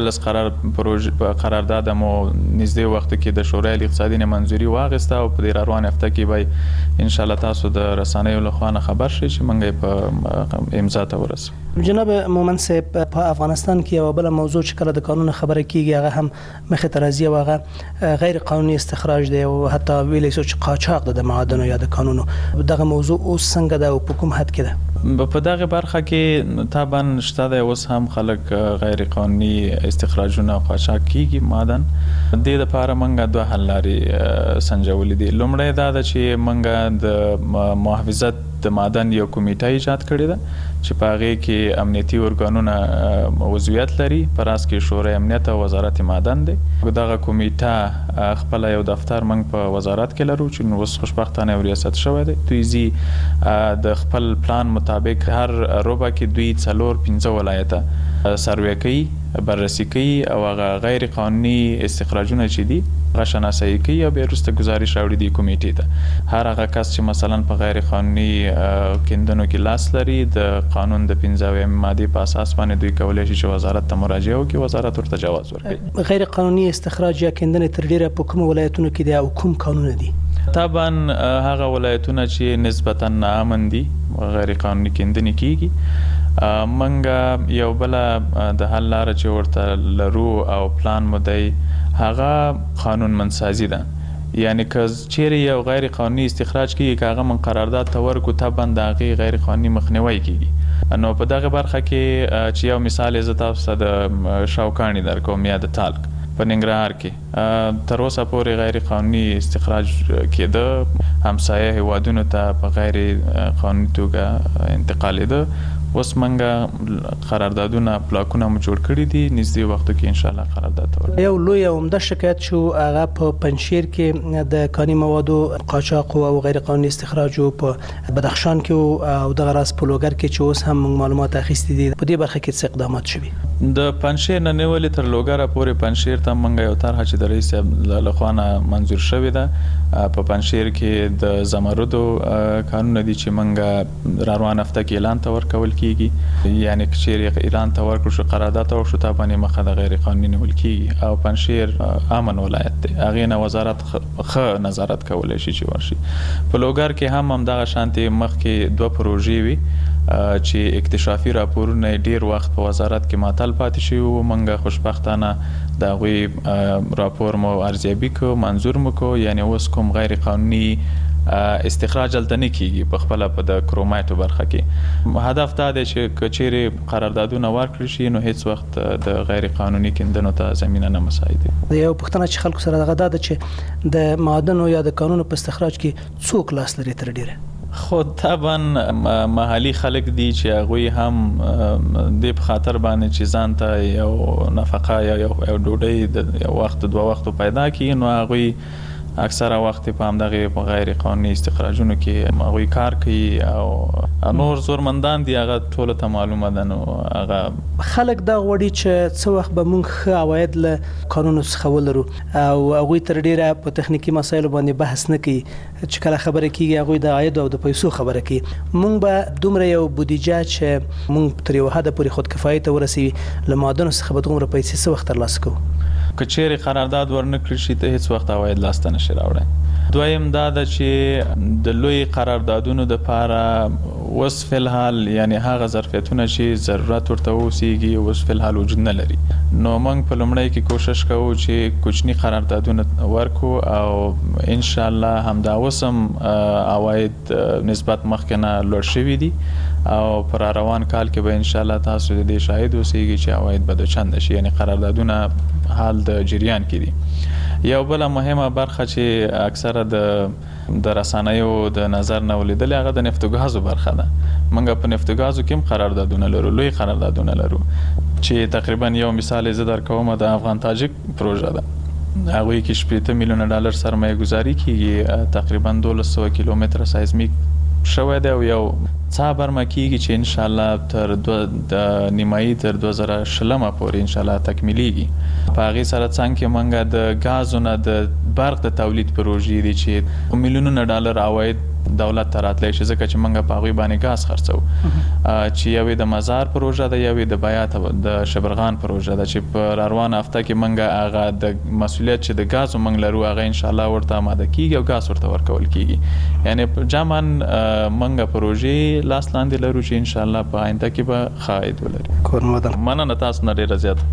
15 قرارداد مو نږدې وخت کې د شورا اقتصادي نه منځوري واغسته او په دې روان هفته کې به ان شاء الله تاسو د رسنیو له خوا نه خبر شئ چې موږ په امضا ته ورسو. جناب مومن صاحب، په افغانستان کې یو بل موضوع چې کله د قانون خبره کیږي هغه هم مخې ته راځي او هغه غیر قانوني استخراج دی او حتی ویلی شو چې قاچاق د معادنو یا د قانونو. دغه موضوع اوس څنګه ده او په کوم حد کې ده؟ په دغه برخه کې طبعا شته د اوس هم خلک غیر قانوني استخراجونه او قاچاق کیږي معدن. د دې لپاره موږ 2 حل لارې سنجولې دي. لومړی دا ده چې موږ د محافظت د معدن یو کمیټه ایجاد کړې ده چې په هغې کې امنیتي ارګانونه عضویت لري، په راس کې شورای امنیت او وزارت معدن دی. دغه کمیټه خپل یو دفتر موږ په وزارت کې لرو چې اوس خوشبختانه ریاست شوی دی. دوی زی د خپل پلان مطابق هر ربع کې دوی 4-5 ولایته سروې کوي، بررسي کوي او هغه غیر قانوني استخراجونه چې دي هغه شناسایی کوي او بیا وروسته گزارش راوړي دي کمیټې ته. هر هغه کس چې مثلا په غیر قانوني کیندنو کې لاس لري د قانون د 15 ماده په اساس باندې دوی کولی شي چې وزارت ته مراجعه وکړي، وزارت ورته جواز ورکړي. غیر قانوني استخراج یا کیندنې تر ډیره په کوم ولایتونو کې دي او کوم قانون دي؟ طبعا هغه ولایتونه چې نسبتا ناامن دي غیر قانوني کیندنې کیږي. منګه یو بل د حل لاره چې ورته لرو او پلان مو دی هغه قانون منسازي ده. یعنی که چیرې یو غیر قانوني استخراج کیږي که هغه من قرارداد ته ورکو طبعا د هغې غیر قانوني مخنیوی کیږي. نو په دغه برخه کې چې یو مثال زه تاسو ته د شاوکاڼي درکوم یا د تالک په ننګرهار کې تر اوسه پورې غیر قانوني استخراج کېده، همسایه هیوادونو ته په غیر قانوني توګه انتقالېده. اوس منګه قراردادونه پلاکونه مو جوړ کړي دي، نږدې وختو کې ان شاء الله قرارداد ته ورسېږي. یو لوی عمده شکایت شو هغه په پنجشیر کې د کاني موادو قاچاق او غیر قانوني استخراج په بدخشان کې او دغه راز په لوګر کې چې اوس هم معلومات اخیستي دي. په دې برخه کې څه اقدامات شوي؟ د پنجشیر نه نیولې تر لوګره پورې پنجشیر ته منګه یو طرحه چې د رئیس صاحب له خوا نه منظور شوې ده په پنځشیر کې د زمردو قانون دي چې منګه روان هفته کې اعلان ته ورکول کیږي، یعنی چې اعلان ته ورکړو شو قرارداد او شو ته باندې مخه د غیر قانوني نیول کیږي او پنځشیر امن ولایت دی، هغه نه وزارت خه نظارت کولای شي چې ورشي. په لوګر کې هم دغه شانتي مخ کې 2 پروژې وي چې اکتشافي راپورونه ډیر وخت په وزارت کې معطل پاتې شي او منګه خوشبختانه دا غوي راپور مو ارزیابي کو منظور مو کو، یعنی اوس کوم غیر قانوني استخراج دلته نه کیږي په خپل په د کرومایټو برخه کې. هدف دا دی چې کچېری قراردادونه ورکړي شي نو هیڅ وخت د غیر قانوني کیندنو ته زمينه نه مساعد دي. یو پښتنه چې خلکو سره دغه د چې د معادنو یا د قانونو په استخراج کې څوک لاس لري تر ډیره؟ خود طبعا محلي خلک دي چې هغه هم د په خاطر باندې چې ځان ته یو نفقه یا یو ډوډۍ د یو وخت 2 وخت پیدا کړي نو هغه اکثره وخت په همدغه غیر قانوني استخراجونو کې هغه کار کوي او نور زورمندان دي، هغه ټول ته معلومه ده. نو هغه خلک دا غوړي چې څو وخت به موږ ښه عواید له قانونو څخه ولرو او هغه تر ډیره په تخنیکی مسایلو باندې بحث نه کوي چې کله خبره کیږي هغه د عاید او د پیسو خبره کوي. موږ به دومره یو بودیجه چې موږ تر یو حد پورې خود کفایت ورسوي له معادنو څخه به دومره پیسې څو وخت ترلاسه کوو. کچېری قرارداد ورنکړي شي ته هیڅ وخت عواید لاسته نشي راوړی. دویم دا د چې د لوی قراردادونو د لپاره اوس فلحال یعنی هغه ظرفیتونه چې ضرورت ورته اوسېږي اوس فلحال وجود نه لري. نو موږ په لومړی کې کوشش کوو چې کوچني قراردادونه ورکو او ان شاء الله همدا وسم عواید نسبت مخکنه لوړ شوي دي او پر روان کال کې به ان شاء الله تاسو د دې شاهد اوسئ چې عواید به د چند شي، یعنی قراردادونه حال د جریان کې دي. یو بل مهمه برخه چې اکثره د رسنیو د نظر نه ولیدل هغه د نفت او غازو برخه ده. منګه په نفت او غازو کې قراردادونه لرو، لوی قراردادونه لرو چې تقریبا یو مثال زه درکوم د افغان تاجک پروژه ده. هغه کې 8 میلیون ډالر سرمایه گذاري کیږي، تقریبا 1200 کیلومتر سایزمیک شوی دی او یو څه برمه کیږي چې ان شاء الله تر د نیمایي تر 2020 پورې ان شاء الله تکمیلېږي. په هغه سره څنګه منګه د غازونو د برق د تولید پروژې دي چې میلیونونه ډالر عواید دولت ته راتلی شي ځکه چې منګه په هغه باندې غاز خرڅو چې یوې د مزار پروژه ده یوې د بیات د شبرغان پروژه ده چې په روان هفته کې منګه هغه د مسولیت چې د غاز منګ لرو هغه ان شاء الله ورته آماده کیږي او غاز ورته ورکول کیږي. یعنی جامن منګه پروژې لاس لاندې لرو چې ان شاء الله په آینده کې به خاید ولري. مننه تاسو نه ډیر زیات.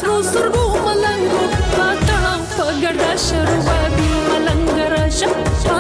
شروع بابي ملنګ راشه